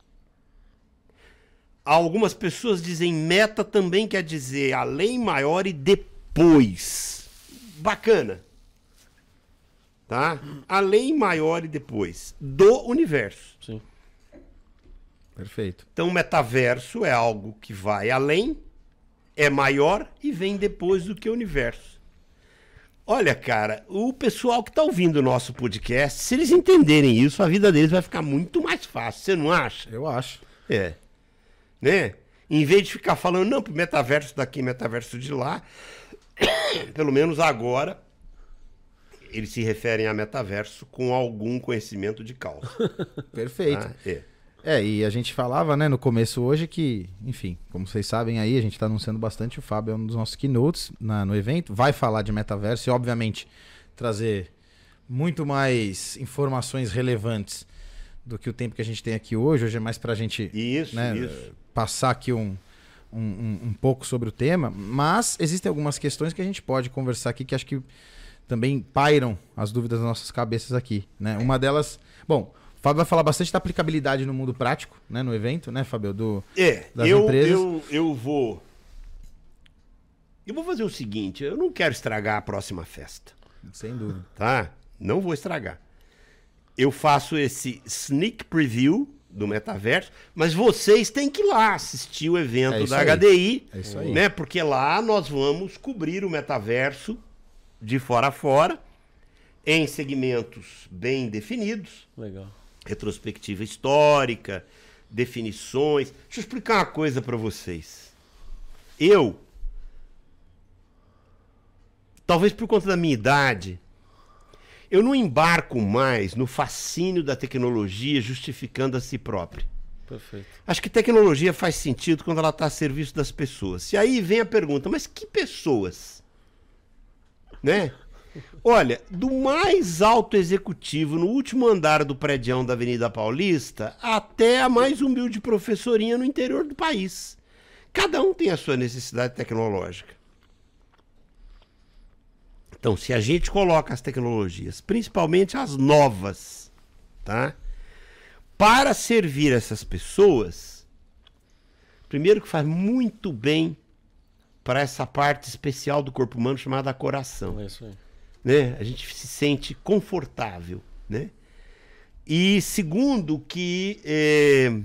Algumas pessoas dizem meta também quer dizer além, maior e depois. Bacana. Tá? Além, maior e depois. Do universo. Sim. Perfeito. Então, metaverso é algo que vai além, é maior e vem depois do que o universo. Olha, cara, o pessoal que está ouvindo o nosso podcast, se eles entenderem isso, a vida deles vai ficar muito mais fácil. Você não acha? Eu acho. É. Né? Em vez de ficar falando, não, metaverso daqui, metaverso de lá, pelo menos agora, eles se referem a metaverso com algum conhecimento de causa. Perfeito. Tá? É. É, e a gente falava, né, no começo hoje que, enfim, como vocês sabem aí, a gente está anunciando bastante, o Fábio é um dos nossos keynotes na, no evento, vai falar de metaverso e, obviamente, trazer muito mais informações relevantes do que o tempo que a gente tem aqui hoje. Hoje é mais para a gente isso, né, isso. passar aqui um, um, um, um pouco sobre o tema, mas existem algumas questões que a gente pode conversar aqui que acho que também pairam as dúvidas das nossas cabeças aqui, né? Uma delas, bom, o Fábio vai falar bastante da aplicabilidade no mundo prático, né, no evento, né, Fábio, do, é, das eu, empresas. Eu, eu vou... Eu vou fazer o seguinte, eu não quero estragar a próxima festa. Sem dúvida. Tá? Não vou estragar. Eu faço esse sneak preview do metaverso, mas vocês têm que ir lá assistir o evento É da aí. H D I, É isso aí. né? Porque lá nós vamos cobrir o metaverso de fora a fora, em segmentos bem definidos. Legal. Retrospectiva histórica, definições. Deixa eu explicar uma coisa para vocês. Eu, talvez por conta da minha idade, eu não embarco mais no fascínio da tecnologia justificando a si própria. Perfeito. Acho que tecnologia faz sentido quando ela está a serviço das pessoas. E aí vem a pergunta, mas que pessoas? Né? Olha, do mais alto executivo no último andar do prédião da Avenida Paulista até a mais humilde professorinha no interior do país. Cada um tem a sua necessidade tecnológica. Então, se a gente coloca as tecnologias, principalmente as novas, tá? Para servir essas pessoas, primeiro que faz muito bem para essa parte especial do corpo humano chamada coração. É isso aí. Né? A gente se sente confortável, né? E segundo que é,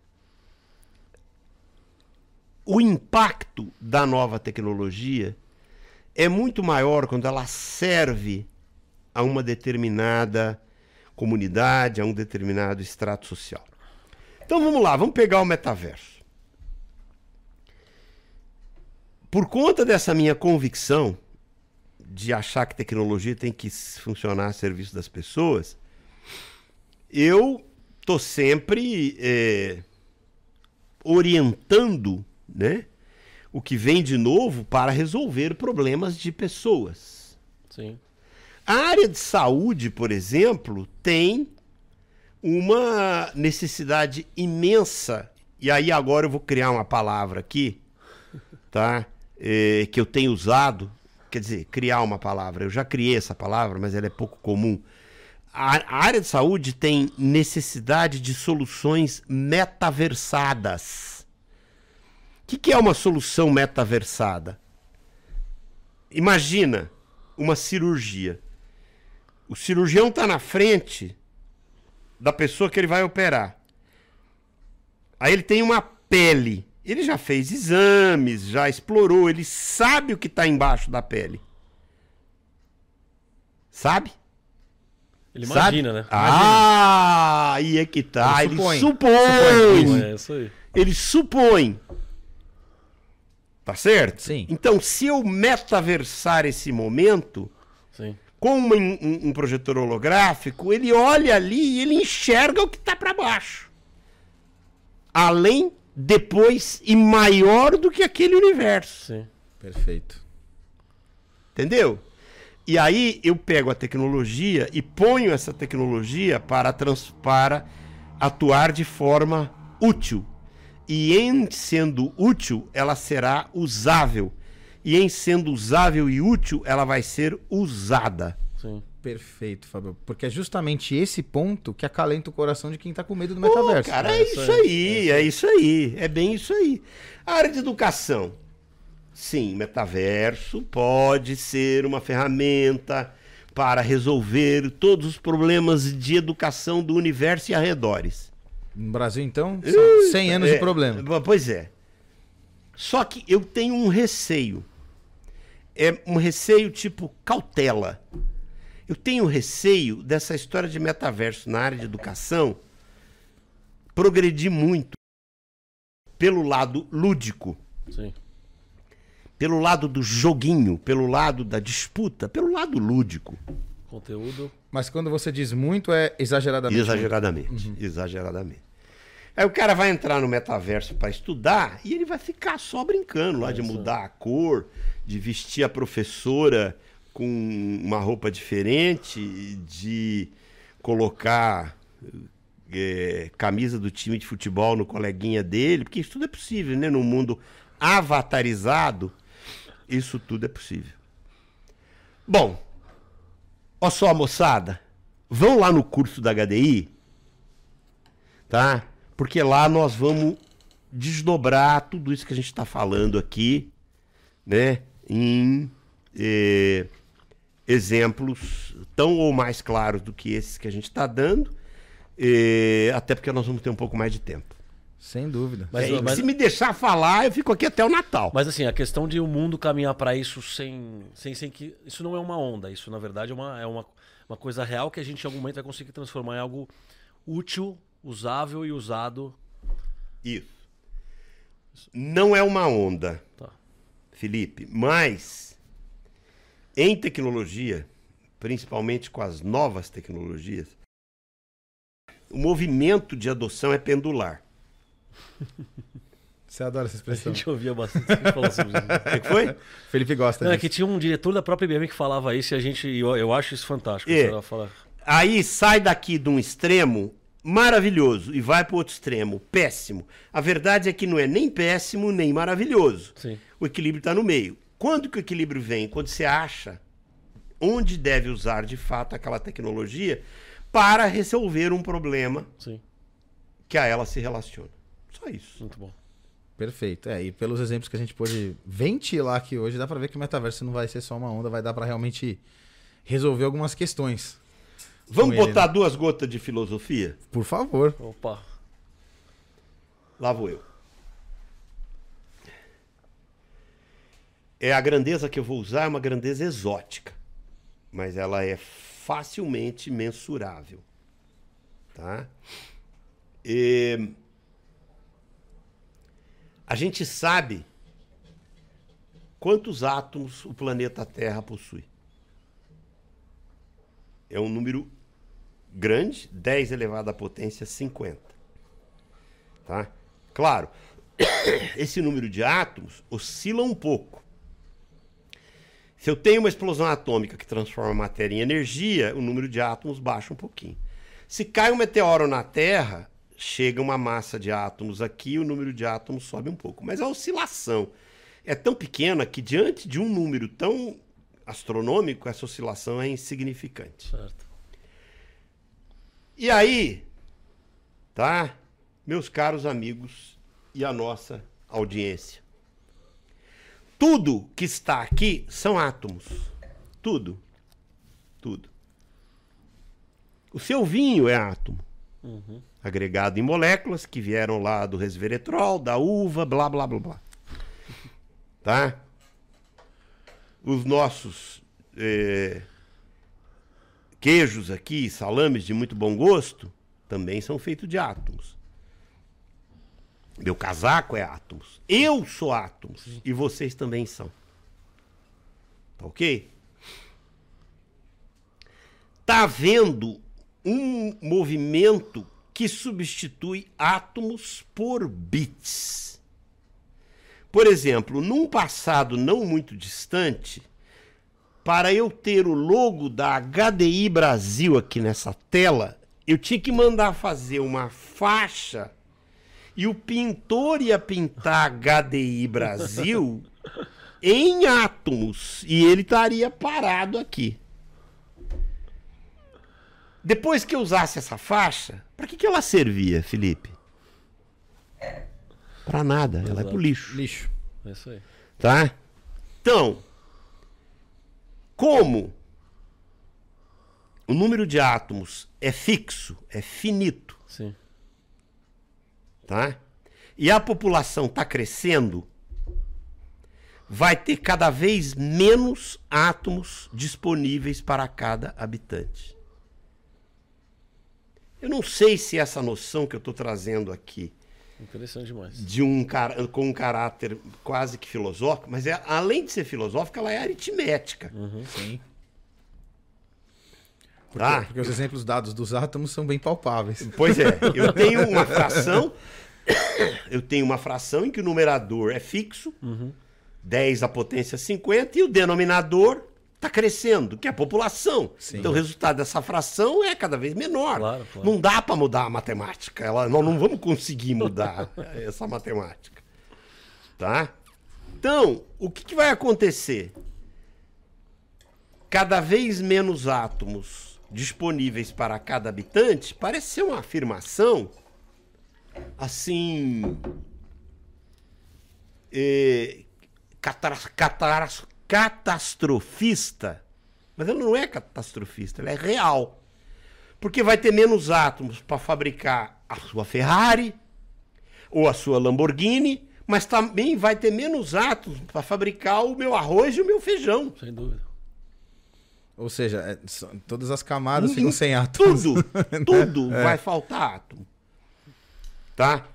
o impacto da nova tecnologia é muito maior quando ela serve a uma determinada comunidade, a um determinado extrato social. Então vamos lá, vamos pegar o metaverso. Por conta dessa minha convicção de achar que tecnologia tem que funcionar a serviço das pessoas, eu estou sempre é, orientando, né, o que vem de novo para resolver problemas de pessoas. Sim. A área de saúde, por exemplo, tem uma necessidade imensa, e aí agora eu vou criar uma palavra aqui, tá? eh, que eu tenho usado, quer dizer, criar uma palavra. Eu já criei essa palavra, mas ela é pouco comum. A, a área de saúde tem necessidade de soluções metaversadas. O que, que é uma solução metaversada? Imagina uma cirurgia. O cirurgião está na frente da pessoa que ele vai operar. Aí ele tem uma pele. Ele já fez exames, já explorou, ele sabe o que está embaixo da pele. Sabe? Ele Sabe? imagina, né? Ah, aí é que tá. Ele Ele supõe. supõe. Supõe. É isso aí. Ele supõe. Tá certo? Sim. Então, se eu metaversar esse momento, Sim. com um, um- um projetor holográfico, ele olha ali e ele enxerga o que está para baixo. Além, depois e maior do que aquele universo. Sim. Perfeito. Entendeu? E aí eu pego a tecnologia e ponho essa tecnologia para, trans, para atuar de forma útil. E em sendo útil, ela será usável. E em sendo usável e útil, ela vai ser usada. Sim. Perfeito, Fábio. Porque é justamente esse ponto que acalenta o coração de quem tá com medo do Pô, metaverso. cara, É é isso isso aí, aí, é isso aí. É bem isso aí. A área de educação. Sim, metaverso pode ser uma ferramenta para resolver todos os problemas de educação do universo e arredores. No Brasil, então, são cem anos de É, problema. Pois é. Só que eu tenho um receio. É um receio tipo cautela. Eu tenho receio dessa história de metaverso na área de educação progredir muito pelo lado lúdico, Sim. pelo lado do joguinho, pelo lado da disputa, pelo lado lúdico. Conteúdo. Mas quando você diz muito, é exageradamente. Exageradamente, exageradamente. Aí o cara vai entrar no metaverso para estudar e ele vai ficar só brincando lá de mudar a cor, de vestir a professora com uma roupa diferente, de colocar é, camisa do time de futebol no coleguinha dele, porque isso tudo é possível, né? No mundo avatarizado, isso tudo é possível. Bom, ó só, moçada, vão lá no curso da H D I, tá? Porque lá nós vamos desdobrar tudo isso que a gente está falando aqui, né? Em eh, exemplos tão ou mais claros do que esses que a gente está dando, eh, até porque nós vamos ter um pouco mais de tempo. Sem dúvida. Mas, É, e mas- se me deixar falar, eu fico aqui até o Natal. mas assim, a questão de o mundo caminhar para isso sem, sem, sem que. Isso não é uma onda, isso na verdade é uma, é uma, uma coisa real que a gente em algum momento vai conseguir transformar em algo útil, usável e usado. Isso. Não é uma onda, Tá. Felipe, mas em tecnologia, principalmente com as novas tecnologias, o movimento de adoção é pendular. Você adora essa A expressão. gente ouvia bastante você falar sobre isso. O que que foi? Felipe gosta Não, é disso. que tinha um diretor da própria I B M que falava isso e a gente. e Eu, eu acho isso fantástico. É. Ela fala- Aí sai daqui de um extremo maravilhoso e vai para o outro extremo péssimo. A verdade é que não é nem péssimo nem maravilhoso. Sim. O equilíbrio está no meio. Quando que o equilíbrio vem? Quando você acha onde deve usar de fato aquela tecnologia para resolver um problema Sim. que a ela se relaciona. Só isso. Muito bom. Perfeito. É, e pelos exemplos que a gente pôde ventilar aqui hoje, dá pra ver que o metaverso não vai ser só uma onda, vai dar pra realmente resolver algumas questões. Vamos Com ele, botar né? duas gotas de filosofia? Por favor. Opa. Lá vou eu. É a grandeza que eu vou usar, é uma grandeza exótica, mas ela é facilmente mensurável, tá? E... A gente sabe quantos átomos o planeta Terra possui. É um número grande, dez elevado à potência cinquenta. Tá? Claro, esse número de átomos oscila um pouco. Se eu tenho uma explosão atômica que transforma a matéria em energia, o número de átomos baixa um pouquinho. Se cai um meteoro na Terra, chega uma massa de átomos aqui, o número de átomos sobe um pouco. Mas a oscilação é tão pequena que diante de um número tão astronômico, essa oscilação é insignificante. Certo. E aí, tá, meus caros amigos e a nossa audiência, tudo que está aqui são átomos. Tudo. Tudo. O seu vinho é átomo. Uhum. Agregado em moléculas que vieram lá do resveratrol, da uva, blá, blá, blá, blá. Tá? Os nossos é, queijos aqui, salames de muito bom gosto, também são feitos de átomos. Meu casaco é átomos. Eu sou átomos. Sim. E vocês também são. Tá ok? Tá havendo um movimento que substitui átomos por bits. Por exemplo, num passado não muito distante, para eu ter o logo da H D I Brasil aqui nessa tela, eu tinha que mandar fazer uma faixa e o pintor ia pintar H D I Brasil em átomos e ele estaria parado aqui. Depois que eu usasse essa faixa, para que, que ela servia, Felipe? Para nada, ela Exato. é pro lixo. Lixo. É isso aí. Tá? Então, como o número de átomos é fixo, é finito, Sim. tá? E a população está crescendo, vai ter cada vez menos átomos disponíveis para cada habitante. Eu não sei se essa noção que eu estou trazendo aqui Interessante demais. de um car- com um caráter quase que filosófico, mas é, além de ser filosófica, ela é aritmética. Uhum. Sim. Porque, Tá? porque os exemplos dados dos átomos são bem palpáveis. Pois é, eu tenho uma fração, eu tenho uma fração em que o numerador é fixo, Uhum. dez à potência cinquenta, e o denominador está crescendo, que é a população. Sim. Então o resultado dessa fração é cada vez menor. Claro, claro. Não dá para mudar a matemática. Ela, nós não vamos conseguir mudar essa matemática. Tá? Então, o que, que vai acontecer? Cada vez menos átomos disponíveis para cada habitante, parece ser uma afirmação assim é, catar, catar, catastrofista, mas ela não é catastrofista, ela é real, porque vai ter menos átomos para fabricar a sua Ferrari ou a sua Lamborghini, mas também vai ter menos átomos para fabricar o meu arroz e o meu feijão. Sem dúvida. Ou seja, é, só- todas as camadas Em ficam sem átomos. Tudo, tudo vai faltar átomo. Tá?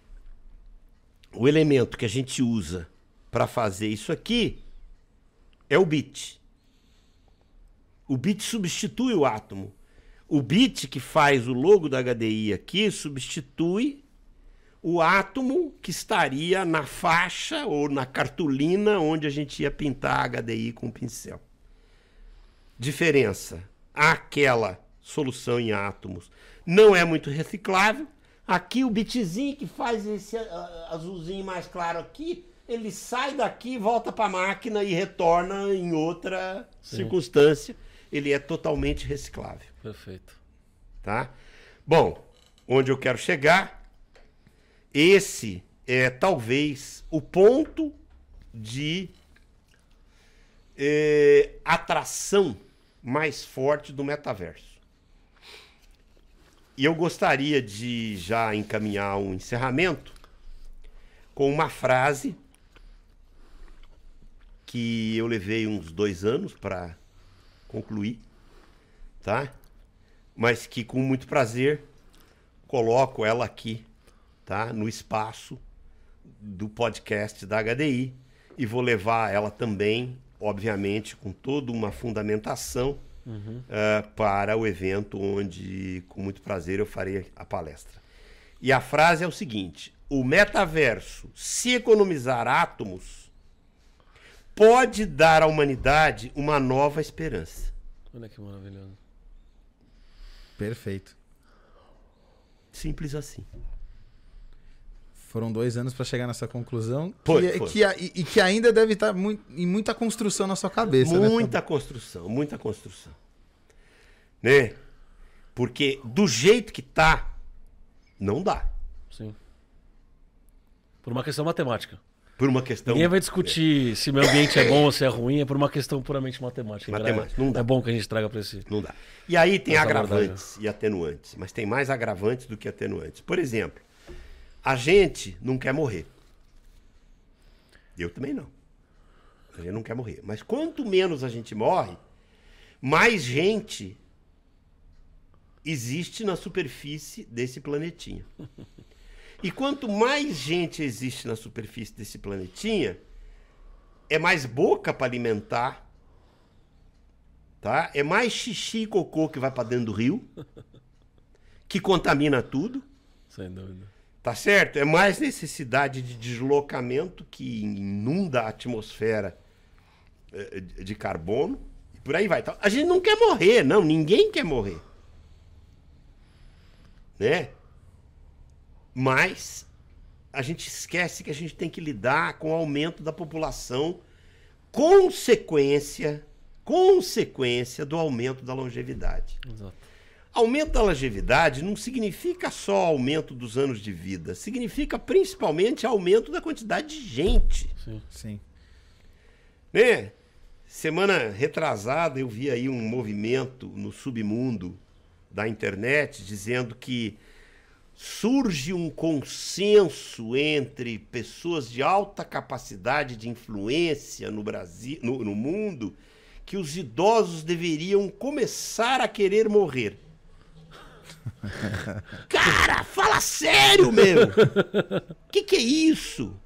O elemento que a gente usa para fazer isso aqui é o bit. O bit substitui o átomo. O bit que faz o logo da H D I aqui substitui o átomo que estaria na faixa ou na cartolina onde a gente ia pintar a H D I com o pincel. Diferença: aquela solução em átomos não é muito reciclável. Aqui o bitzinho que faz esse uh, azulzinho mais claro aqui, ele sai daqui, volta para a máquina e retorna em outra Sim. circunstância. Ele é totalmente reciclável. Perfeito. Tá? Bom, onde eu quero chegar, esse é talvez o ponto de eh, atração mais forte do metaverso. E eu gostaria de já encaminhar um encerramento com uma frase que eu levei uns dois anos para concluir, tá? Mas que com muito prazer coloco ela aqui, tá? No espaço do podcast da H D I e vou levar ela também, obviamente, com toda uma fundamentação Uhum. uh, para o evento onde, com muito prazer, eu farei a palestra. E a frase é o seguinte: o metaverso, se economizar átomos, pode dar à humanidade uma nova esperança. Olha que maravilhoso. Perfeito. Simples assim. Foram dois anos para chegar nessa conclusão Foi, que, foi. Que, e, e que ainda deve estar muito, em muita construção na sua cabeça. Muita né? construção, muita construção. Né? Porque do jeito que tá, não dá. Sim. Por uma questão matemática. Por uma questão... Ninguém vai discutir é. se meu ambiente é bom ou se é ruim, é por uma questão puramente matemática. Matemática, não dá. É bom que a gente traga para esse... Não dá. E aí tem Essa agravantes verdade. e atenuantes, mas tem mais agravantes do que atenuantes. Por exemplo, a gente não quer morrer. Eu também não. A gente não quer morrer. Mas quanto menos a gente morre, mais gente existe na superfície desse planetinha. E quanto mais gente existe na superfície desse planetinha, é mais boca para alimentar, tá? É mais xixi e cocô que vai para dentro do rio, que contamina tudo. Sem dúvida. Tá certo? É mais necessidade de deslocamento que inunda a atmosfera de carbono e por aí vai. A gente não quer morrer, não. Ninguém quer morrer. Né? Mas a gente esquece que a gente tem que lidar com o aumento da população, consequência, consequência do aumento da longevidade. Exato. Aumento da longevidade não significa só aumento dos anos de vida, significa principalmente aumento da quantidade de gente. Sim. Sim. Né? Semana retrasada eu vi aí um movimento no submundo da internet dizendo que surge um consenso entre pessoas de alta capacidade de influência no Brasil, no, no mundo, que os idosos deveriam começar a querer morrer. Cara, fala sério, meu! Que que é isso?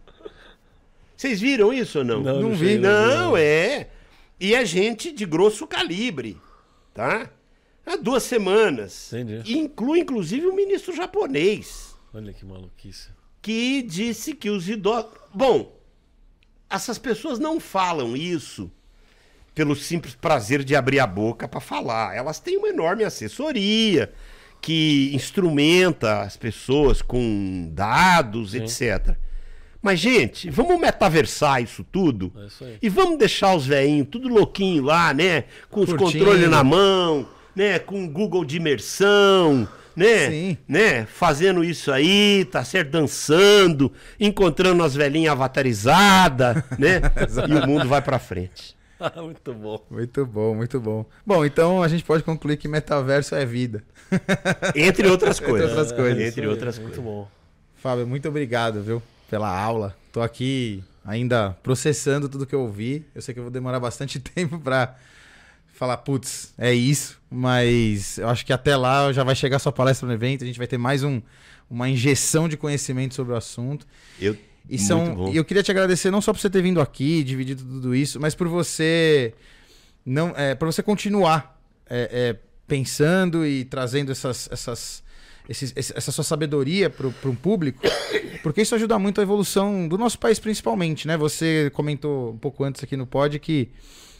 Vocês viram isso ou não? Não, não não vi. sei, Não, é. E é gente de grosso calibre, tá? Há duas semanas. Entendi. E inclui, inclusive, o ministro japonês, Olha que maluquice. que disse que os idosos... Bom, essas pessoas não falam isso pelo simples prazer de abrir a boca para falar. Elas têm uma enorme assessoria que instrumenta as pessoas com dados, Sim. etcétera. Mas, gente, vamos metaversar isso tudo É isso aí. e vamos deixar os velhinhos tudo louquinho lá, né? Com os Curtindo. controles na mão, né? Com Google de imersão, né? Sim. né? Fazendo isso aí, tá certo? Dançando, encontrando as velhinhas avatarizadas, né? E o mundo vai pra frente. Muito bom. Muito bom, muito bom. Bom, então a gente pode concluir que metaverso é vida. Entre outras coisas. outras coisas. Entre Isso aí, outras muito coisas. bom. Fábio, muito obrigado, viu, pela aula. Tô aqui ainda processando tudo que eu ouvi. Eu sei que eu vou demorar bastante tempo pra falar, putz, é isso. Mas eu acho que até lá já vai chegar sua palestra no evento. A gente vai ter mais um, uma injeção de conhecimento sobre o assunto. Eu, E são, muito bom. e eu queria te agradecer não só por você ter vindo aqui, dividido tudo isso, mas por você não, é, por você continuar é, é, pensando e trazendo essas, essas, esses, essa sua sabedoria para um público, porque isso ajuda muito a evolução do nosso país principalmente, né? Você comentou um pouco antes aqui no pod que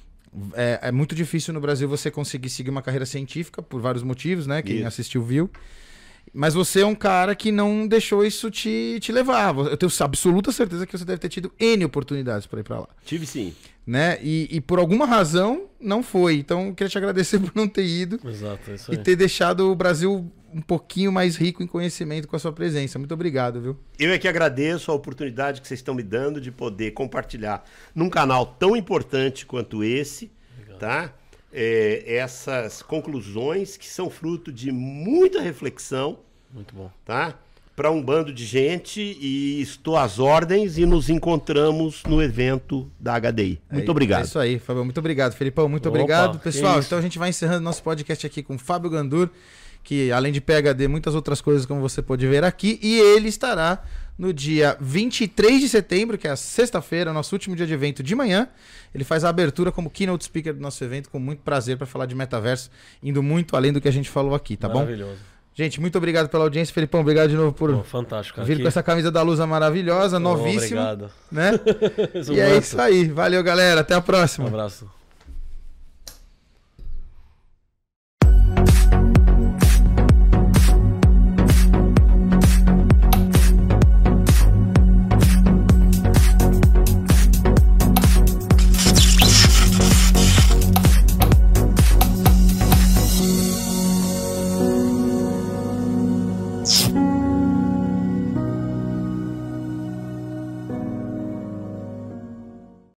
é, é muito difícil no Brasil você conseguir seguir uma carreira científica por vários motivos, né? Quem Isso. assistiu viu. Mas você é um cara que não deixou isso te, te levar. Eu tenho absoluta certeza que você deve ter tido N oportunidades para ir para lá. Tive sim. Né? E, e por alguma razão não foi. Então eu queria te agradecer por não ter ido Exato, é isso e aí. ter deixado o Brasil um pouquinho mais rico em conhecimento com a sua presença. Muito obrigado, viu? Eu é que agradeço a oportunidade que vocês estão me dando de poder compartilhar num canal tão importante quanto esse, tá? É, essas conclusões que são fruto de muita reflexão, Muito bom. tá? Para um bando de gente, e estou às ordens e nos encontramos no evento da H D I. Muito É, obrigado. É isso aí, Fábio. Muito obrigado, Felipão. Muito Opa, obrigado, que pessoal. isso. Então a gente vai encerrando nosso podcast aqui com Fábio Gandur, que além de P H D, muitas outras coisas, como você pode ver aqui. E ele estará no dia vinte e três de setembro, que é a sexta-feira, nosso último dia de evento de manhã. Ele faz a abertura como keynote speaker do nosso evento, com muito prazer para falar de metaverso, indo muito além do que a gente falou aqui, tá bom? Maravilhoso. Gente, muito obrigado pela audiência, Felipão. Obrigado de novo por Pô, fantástico, cara. vir Que- com essa camisa da Lusa maravilhosa, Pô, novíssima, Obrigado. né? Isso E é muito. isso aí. Valeu, galera. Até a Um próxima. abraço.